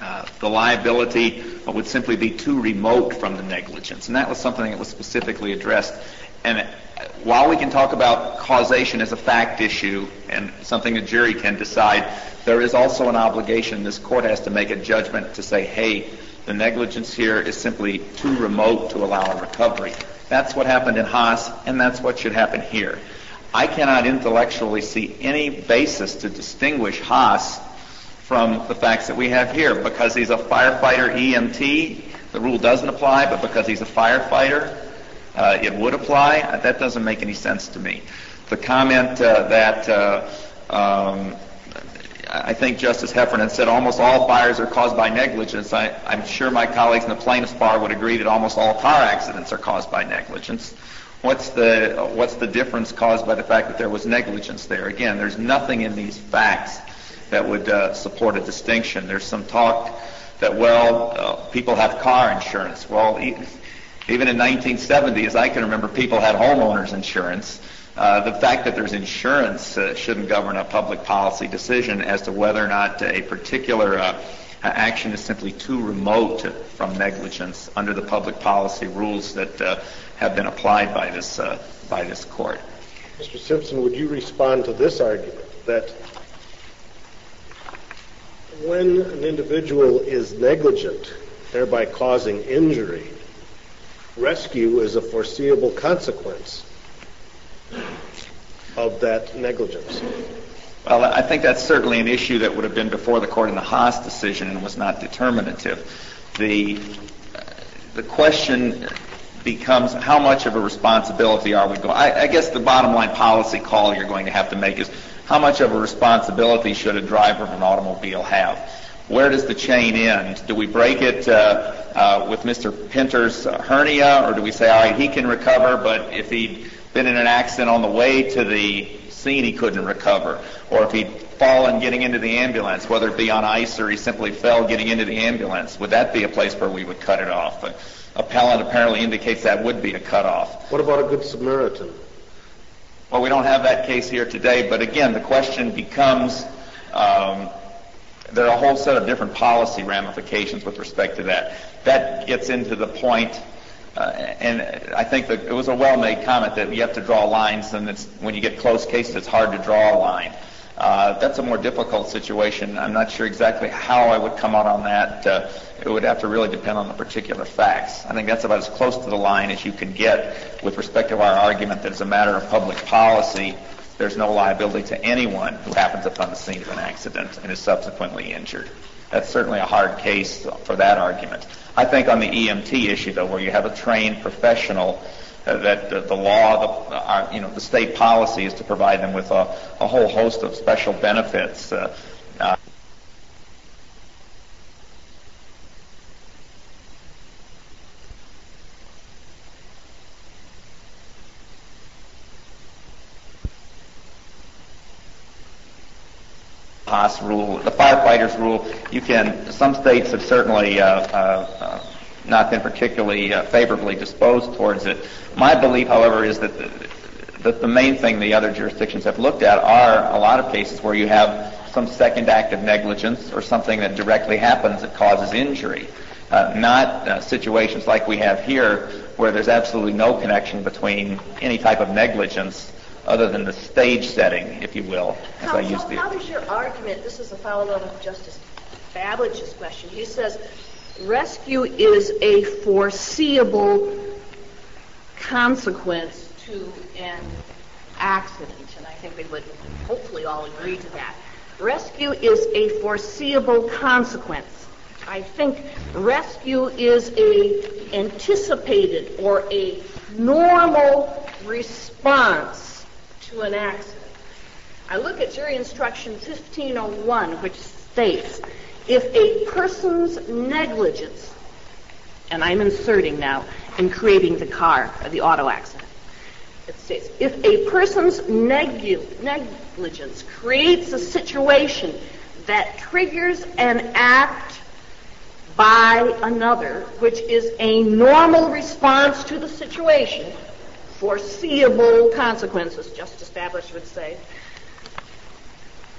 uh, the liability would simply be too remote from the negligence. And that was something that was specifically addressed. And while we can talk about causation as a fact issue and something a jury can decide, there is also an obligation this court has to make a judgment to say, hey, the negligence here is simply too remote to allow a recovery. That's what happened in Haas, and that's what should happen here. I cannot intellectually see any basis to distinguish Haas from the facts that we have here. Because he's a firefighter E M T, the rule doesn't apply, but because he's a firefighter, uh, it would apply. Uh, that doesn't make any sense to me. The comment uh, that uh, um, I think Justice Heffernan said almost all fires are caused by negligence. I, I'm sure my colleagues in the plaintiff's bar would agree that almost all car accidents are caused by negligence. What's the what's the difference caused by the fact that there was negligence there? Again, there's nothing in these facts that would uh, support a distinction. There's some talk that, well, uh, people have car insurance. Well, e- even in nineteen seventy, as I can remember, people had homeowners insurance. Uh, the fact that there's insurance uh, shouldn't govern a public policy decision as to whether or not a particular uh, action is simply too remote from negligence under the public policy rules that uh, have been applied by this uh, by this court. Mister Simpson, would you respond to this argument that when an individual is negligent, thereby causing injury, rescue is a foreseeable consequence of that negligence? Well, I think that's certainly an issue that would have been before the court in the Haas decision and was not determinative. The the question becomes how much of a responsibility are we going? I, I guess the bottom line policy call you're going to have to make is how much of a responsibility should a driver of an automobile have? Where does the chain end? Do we break it uh, uh, with Mister Pinter's uh, hernia, or do we say, all right, he can recover, but if he'd been in an accident on the way to the scene, he couldn't recover? Or if he'd fallen getting into the ambulance, whether it be on ice or he simply fell getting into the ambulance, would that be a place where we would cut it off? But appellant apparently indicates that would be a cutoff. What about a Good Samaritan? Well, we don't have that case here today, but again, the question becomes, um, there are a whole set of different policy ramifications with respect to that. That gets into the point, uh, and I think that it was a well-made comment that you have to draw lines, and it's, when you get close cases, it's hard to draw a line. Uh, that's a more difficult situation. I'm not sure exactly how I would come out on that. Uh, it would have to really depend on the particular facts. I think that's about as close to the line as you can get with respect to our argument that as a matter of public policy, there's no liability to anyone who happens upon the scene of an accident and is subsequently injured. That's certainly a hard case for that argument. I think on the E M T issue, though, where you have a trained professional, uh, that the, the law, the, uh, you know, the state policy is to provide them with a, a whole host of special benefits. Uh, uh, Haas rule, the firefighters rule, you can, some states have certainly uh, uh, uh, not been particularly uh, favorably disposed towards it. My belief, however, is that the, that the main thing the other jurisdictions have looked at are a lot of cases where you have some second act of negligence or something that directly happens that causes injury, uh, not uh, situations like we have here where there's absolutely no connection between any type of negligence other than the stage setting, if you will, as Counsel, I use the... how does your argument, this is a follow-up of Justice Babbage's question. He says rescue is a foreseeable consequence to an accident, and I think we would hopefully all agree to that. Rescue is a foreseeable consequence. I think rescue is a anticipated or a normal response to an accident. I look at jury instruction fifteen oh one, which states, if a person's negligence, and I'm inserting now in creating the car, or the auto accident, it states, if a person's negu- negligence creates a situation that triggers an act by another, which is a normal response to the situation, foreseeable consequences, Justice Babbage would say,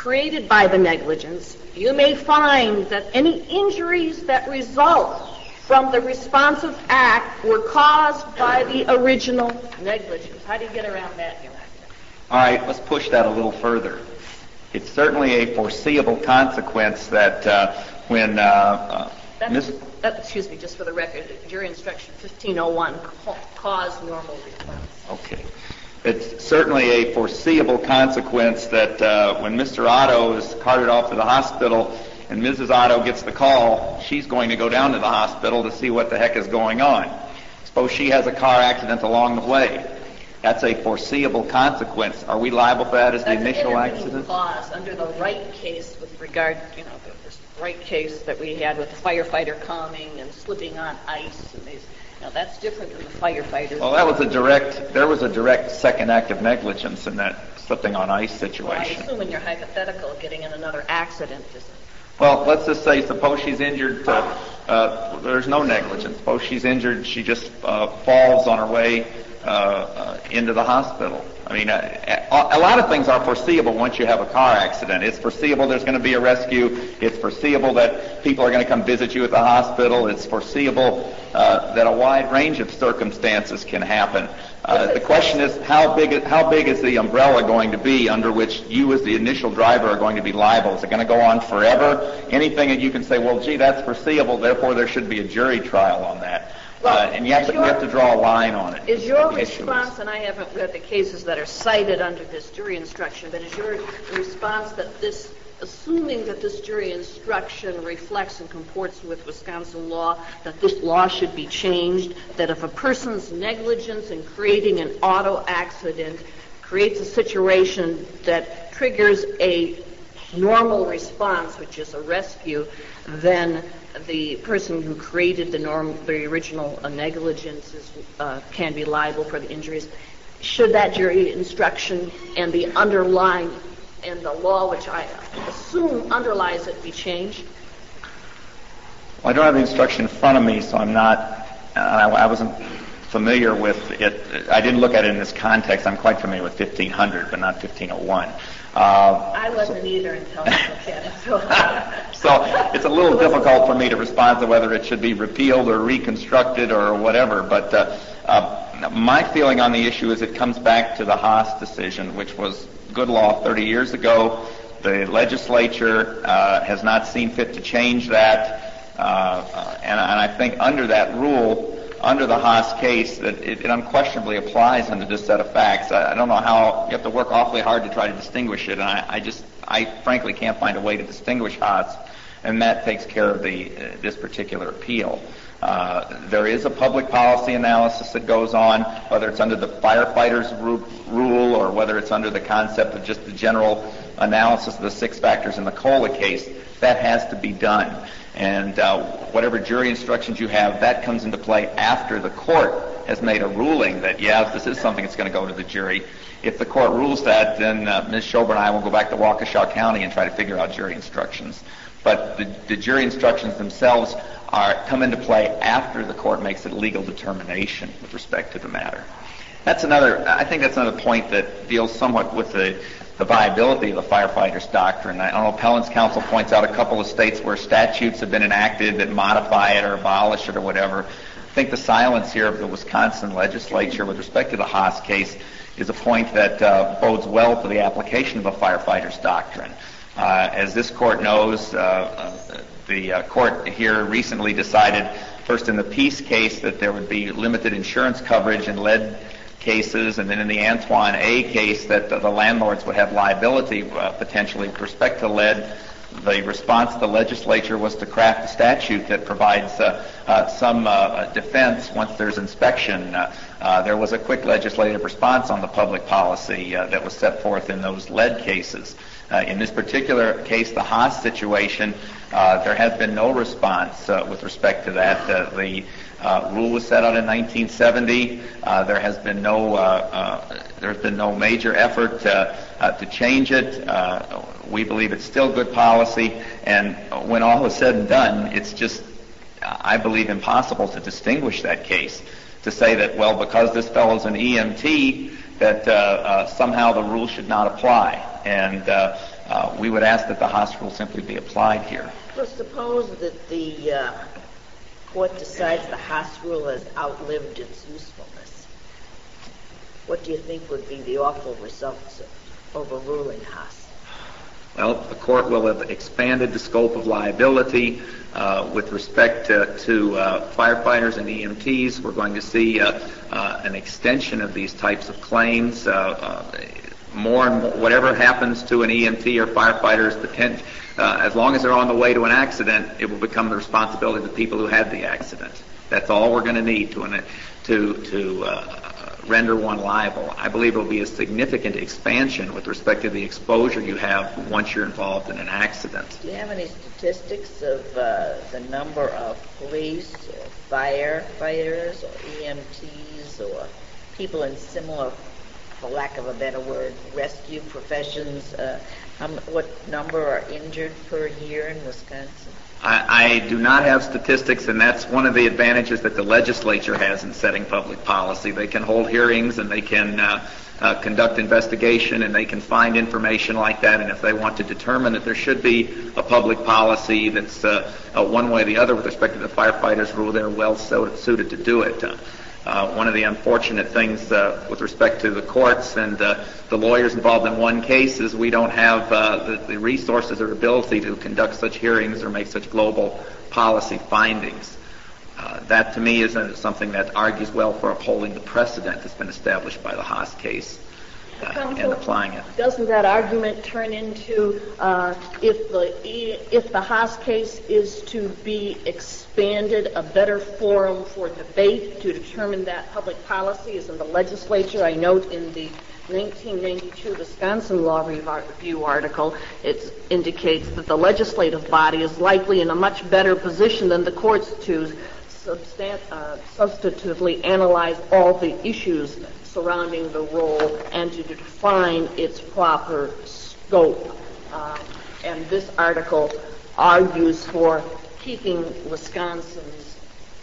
created by the negligence, you may find that any injuries that result from the responsive act were caused by the original negligence. How do you get around that, Your Honor? All right, let's push that a little further. It's certainly a foreseeable consequence that uh, when uh, uh, That's, Miz that, excuse me, just for the record, jury instruction fifteen oh one, ca- cause normal response. Okay. It's certainly a foreseeable consequence that uh, when Mister Otto is carted off to the hospital and Missus Otto gets the call, she's going to go down to the hospital to see what the heck is going on. Suppose she has a car accident along the way. That's a foreseeable consequence. Are we liable for that as the That's initial an intervening accident? clause under the Wright case with regard, you know, the, this Wright case that we had with the firefighter coming and slipping on ice and these. Now, that's different than the firefighter. Well, that was a direct, there was a direct second act of negligence in that slipping on ice Well, I situation. assume in your hypothetical, getting in another accident is Well, let's just say, suppose she's injured, uh, uh, there's no negligence. Suppose she's injured, she just uh, falls on her way uh, uh, into the hospital. I mean, uh, a, a lot of things are foreseeable once you have a car accident. It's foreseeable there's going to be a rescue. It's foreseeable that people are going to come visit you at the hospital. It's foreseeable uh, that a wide range of circumstances can happen. Uh, the question is, how big, how big is the umbrella going to be under which you as the initial driver are going to be liable? Is it going to go on forever? Anything that you can say, well, gee, that's foreseeable, therefore there should be a jury trial on that. Well, uh, and you have, to, you have to draw a line on it. Is your The issue response, is. and I haven't read the cases that are cited under this jury instruction, but is your response that this, assuming that this jury instruction reflects and comports with Wisconsin law, that this law should be changed, that if a person's negligence in creating an auto accident creates a situation that triggers a normal response, which is a rescue, then the person who created the norm, the original uh, negligence is, uh, can be liable for the injuries. Should that jury instruction and the underlying and the law, which I assume underlies it, be changed? Well, I don't have the instruction in front of me, so I'm not, uh, I, I wasn't familiar with it. I didn't look at it in this context. I'm quite familiar with fifteen hundred, but not fifteen oh one. Uh, I wasn't so, either until I looked at it. So. so it's a little difficult for me to respond to whether it should be repealed or reconstructed or whatever, but uh, uh, my feeling on the issue is it comes back to the Haas decision, which was good law thirty years ago. The legislature uh, has not seen fit to change that, uh, uh, and, and I think under that rule, under the Haas case, that it, it unquestionably applies under this set of facts. I, I don't know how, you have to work awfully hard to try to distinguish it, and I, I just, I frankly can't find a way to distinguish Haas, and that takes care of the uh, this particular appeal. Uh, there is a public policy analysis that goes on, whether it's under the firefighters ru- rule or whether it's under the concept of just the general analysis of the six factors in the COLA case. That has to be done. And uh, whatever jury instructions you have, that comes into play after the court has made a ruling that, yes, this is something that's going to go to the jury. If the court rules that, then uh, Miz Schober and I will go back to Waukesha County and try to figure out jury instructions. But the, the jury instructions themselves are come into play after the court makes a legal determination with respect to the matter. That's another, I think that's another point that deals somewhat with the the viability of the firefighters doctrine. I don't know, Appellant's counsel points out a couple of states where statutes have been enacted that modify it or abolish it or whatever. I think the silence here of the Wisconsin legislature with respect to the Haas case is a point that uh, bodes well for the application of the firefighters doctrine. Uh, as this court knows, uh, uh, the uh, court here recently decided, first in the Peace case, that there would be limited insurance coverage in lead cases, and then in the Antoine A case that the, the landlords would have liability uh, potentially with respect to lead. The response of the legislature was to craft a statute that provides uh, uh, some uh, defense once there's inspection. Uh, uh, there was a quick legislative response on the public policy uh, that was set forth in those lead cases. Uh, in this particular case, the Haas situation, uh, there has been no response uh, with respect to that. Uh, the Uh, rule was set out in nineteen seventy. Uh, there has been no uh, uh, there's been no major effort uh, uh, to change it. Uh, we believe it's still good policy, and when all is said and done, it's just, I believe, impossible to distinguish that case, to say that, well, because this fellow's an E M T, that uh, uh, somehow the rule should not apply. And uh, uh, we would ask that the Haas rule simply be applied here. Well, suppose that the uh, court decides the Haas rule has outlived its usefulness. What do you think would be the awful results of overruling Haas? Well, the court will have expanded the scope of liability uh, with respect to, to uh, firefighters and E M Ts. We're going to see uh, uh, an extension of these types of claims. Uh, uh, more and more, whatever happens to an E M T or firefighter is potent, uh, as long as they're on the way to an accident, it will become the responsibility of the people who had the accident. That's all we're going to need to to to uh, render one liable. I believe it will be a significant expansion with respect to the exposure you have once you're involved in an accident. Do you have any statistics of uh, the number of police or firefighters or E M Ts or people in similar, for lack of a better word, rescue professions? Uh, how, what number are injured per year in Wisconsin? I, I do not have statistics, and that's one of the advantages that the legislature has in setting public policy. They can hold hearings, and they can uh, uh, conduct investigation, and they can find information like that. And if they want to determine that there should be a public policy that's uh, uh, one way or the other with respect to the firefighters' rule, they're well so, suited to do it. Uh, Uh, one of the unfortunate things uh, with respect to the courts and uh, the lawyers involved in one case is we don't have uh, the, the resources or ability to conduct such hearings or make such global policy findings. Uh, that, to me, is uh, something that argues well for upholding the precedent that's been established by the Haas case uh, and applying it. Doesn't that argument turn into uh, if the if the Haas case is to be expanded, a better forum for debate to determine that public policy is in the legislature? I note in the nineteen ninety-two Wisconsin Law Review article, it indicates that the legislative body is likely in a much better position than the courts to substan- uh, substantively analyze all the issues surrounding the role and to define its proper scope. Uh, and this article argues for keeping Wisconsin's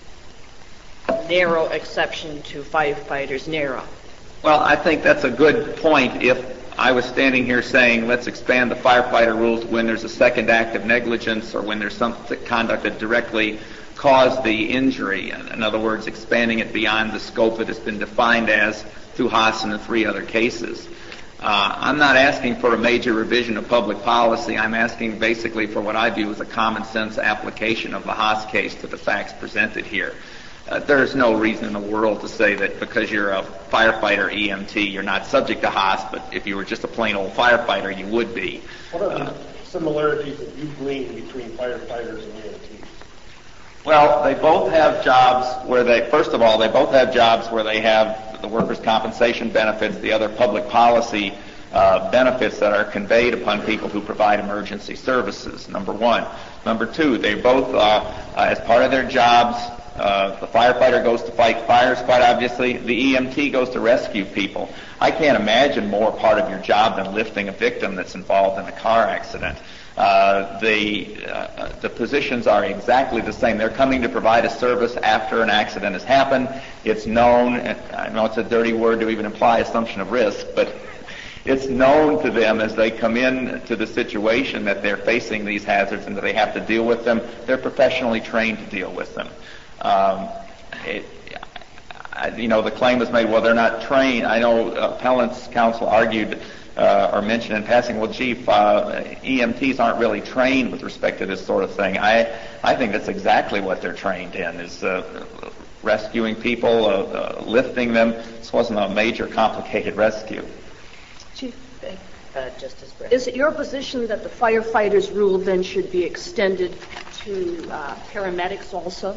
narrow exception to firefighters narrow. Well, I think that's a good point. If I was standing here saying let's expand the firefighter rules when there's a second act of negligence or when there's some conduct that directly caused the injury, in other words, expanding it beyond the scope that has been defined as through Haas and the three other cases. Uh, I'm not asking for a major revision of public policy. I'm asking basically for what I view as a common sense application of the Haas case to the facts presented here. Uh, there's no reason in the world to say that because you're a firefighter E M T, you're not subject to Haas, but if you were just a plain old firefighter, you would be. What are the uh, similarities that you glean between firefighters and E M Ts? Well, they both have jobs where they, first of all, they both have jobs where they have the workers' compensation benefits, the other public policy uh, benefits that are conveyed upon people who provide emergency services, number one. Number two, they both, uh, uh, as part of their jobs, uh, the firefighter goes to fight fires, quite obviously. The E M T goes to rescue people. I can't imagine more part of your job than lifting a victim that's involved in a car accident. Uh, the uh, the positions are exactly the same. They're coming to provide a service after an accident has happened. It's known, I know it's a dirty word to even imply assumption of risk, but it's known to them as they come in to the situation that they're facing these hazards and that they have to deal with them. They're professionally trained to deal with them. Um, it, I, you know, the claim was made, well, they're not trained. I know appellants counsel argued Uh, or mentioned in passing, well, gee, uh, E M Ts aren't really trained with respect to this sort of thing. I I think that's exactly what they're trained in, is uh, rescuing people, uh, uh, lifting them. This wasn't a major, complicated rescue. Chief, Uh, Justice Brett. is it your position that the firefighters' rule then should be extended to uh, paramedics also?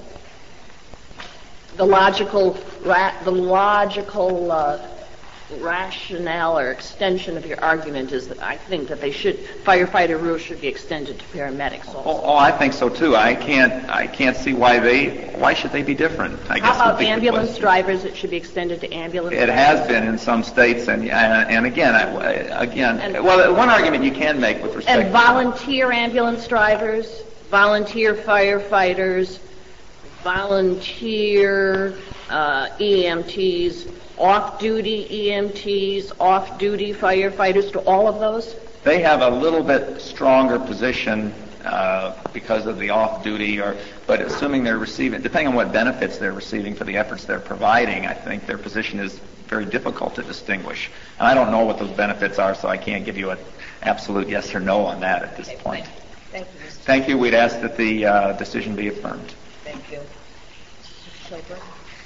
The logical, ra- the logical uh, rationale or extension of your argument is that I think that they should, firefighter rules should be extended to paramedics also. Oh, oh, I think so too. I can't I can't see why they why should they be different. I How guess would about be the ambulance question. drivers? It should be extended to ambulance It drivers. has been in some states, and and, and again, I, again, And- well, one argument you can make with respect And volunteer ambulance drivers, volunteer firefighters, volunteer uh, E M Ts, off-duty E M Ts, off-duty firefighters, to all of those? They have a little bit stronger position uh, because of the off-duty, or but assuming they're receiving, depending on what benefits they're receiving for the efforts they're providing, I think their position is very difficult to distinguish. And I don't know what those benefits are, so I can't give you an absolute yes or no on that at this Okay, point. Thank you, Mister Thank you. We'd ask that the uh, decision be affirmed. Thank you. Mister Shelburne?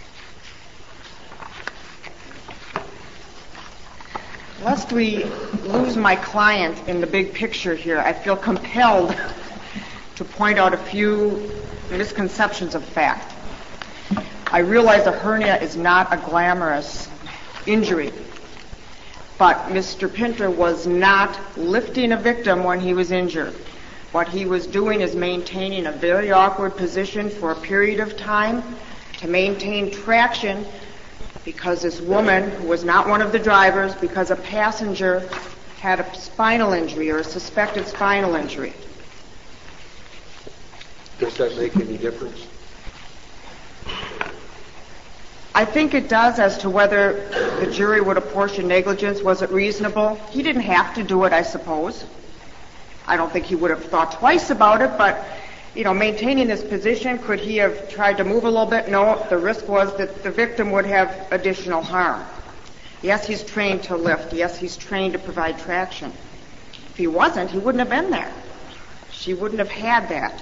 Lest we lose my client in the big picture here, I feel compelled to point out a few misconceptions of fact. I realize a hernia is not a glamorous injury, but Mister Pinter was not lifting a victim when he was injured. What he was doing is maintaining a very awkward position for a period of time to maintain traction, because this woman, who was not one of the drivers, because a passenger had a spinal injury or a suspected spinal injury. Does that make any difference? I think it does as to whether the jury would apportion negligence. Was it reasonable? He didn't have to do it, I suppose. I don't think he would have thought twice about it, but, you know, maintaining this position, could he have tried to move a little bit? No, the risk was that the victim would have additional harm. Yes, he's trained to lift. Yes, he's trained to provide traction. If he wasn't, he wouldn't have been there. She wouldn't have had that.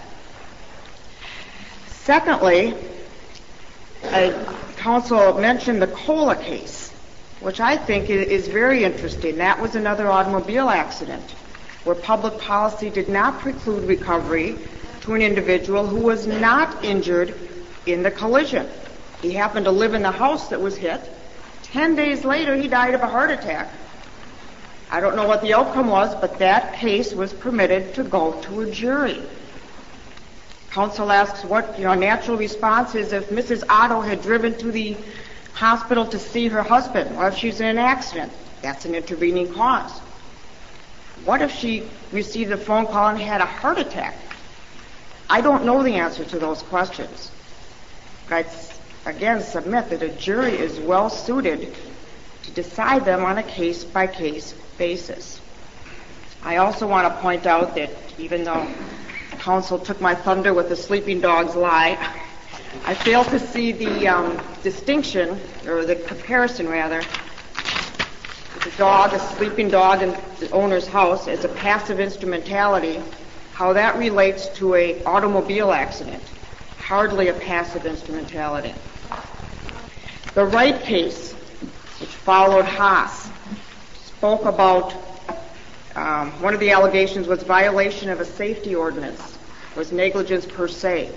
Secondly, uh, counsel mentioned the Cola case, which I think is very interesting. That was another automobile accident where public policy did not preclude recovery to an individual who was not injured in the collision. He happened to live in the house that was hit. Ten days later, he died of a heart attack. I don't know what the outcome was, but that case was permitted to go to a jury. Counsel asks what your natural response is if Missus Otto had driven to the hospital to see her husband, or if she's in an accident. That's an intervening cause. What if she received a phone call and had a heart attack? I don't know the answer to those questions. But I, again, submit that a jury is well suited to decide them on a case-by-case basis. I also want to point out that even though counsel took my thunder with the sleeping dog's lie, I fail to see the um, distinction, or the comparison rather, the dog, a sleeping dog in the owner's house as a passive instrumentality, how that relates to an automobile accident. Hardly a passive instrumentality. The Wright case, which followed Haas, spoke about um, one of the allegations was violation of a safety ordinance, was negligence per se.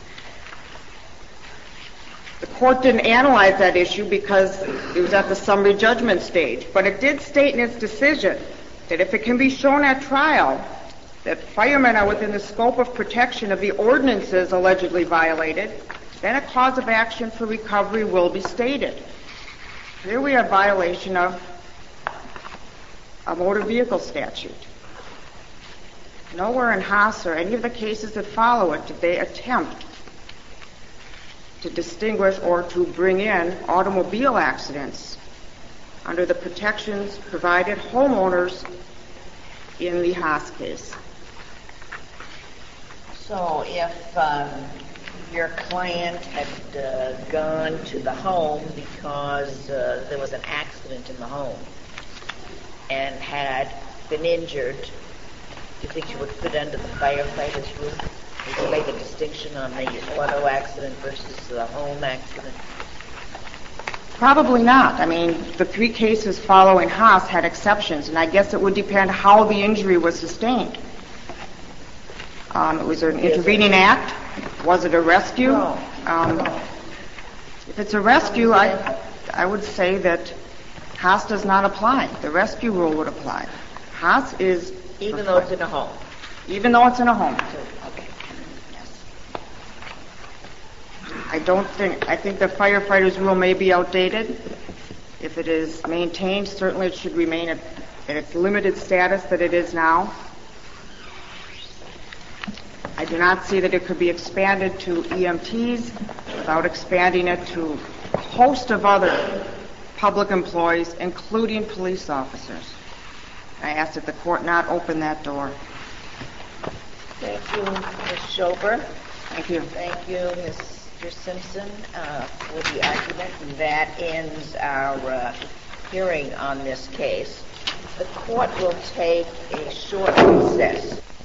The court didn't analyze that issue because it was at the summary judgment stage, but it did state in its decision that if it can be shown at trial that firemen are within the scope of protection of the ordinances allegedly violated, then a cause of action for recovery will be stated. Here we have violation of a motor vehicle statute. Nowhere in Haas or any of the cases that follow it did they attempt to distinguish or to bring in automobile accidents under the protections provided homeowners in the Haas case. So if um, your client had uh, gone to the home because uh, there was an accident in the home and had been injured, do you think she would fit under the firefighter's rule? Would you make a distinction on the auto accident versus the home accident? Probably not. I mean, the three cases following Haas had exceptions, and I guess it would depend how the injury was sustained. Um, was there an intervening act? Was it a rescue? No. Um, no. If it's a rescue, I, I would say that Haas does not apply. The rescue rule would apply. Haas is... Even though it's in a home? Even though it's in a home. Okay. I don't think, I think the firefighter's rule may be outdated. If it is maintained, certainly it should remain at, at its limited status that it is now. I do not see that it could be expanded to E M Ts without expanding it to a host of other public employees, including police officers. I ask that the court not open that door. Thank you, Miz Schober. Thank you. Thank you, Mister Simpson, uh, for the argument. And that ends our uh, hearing on this case. The court will take a short recess.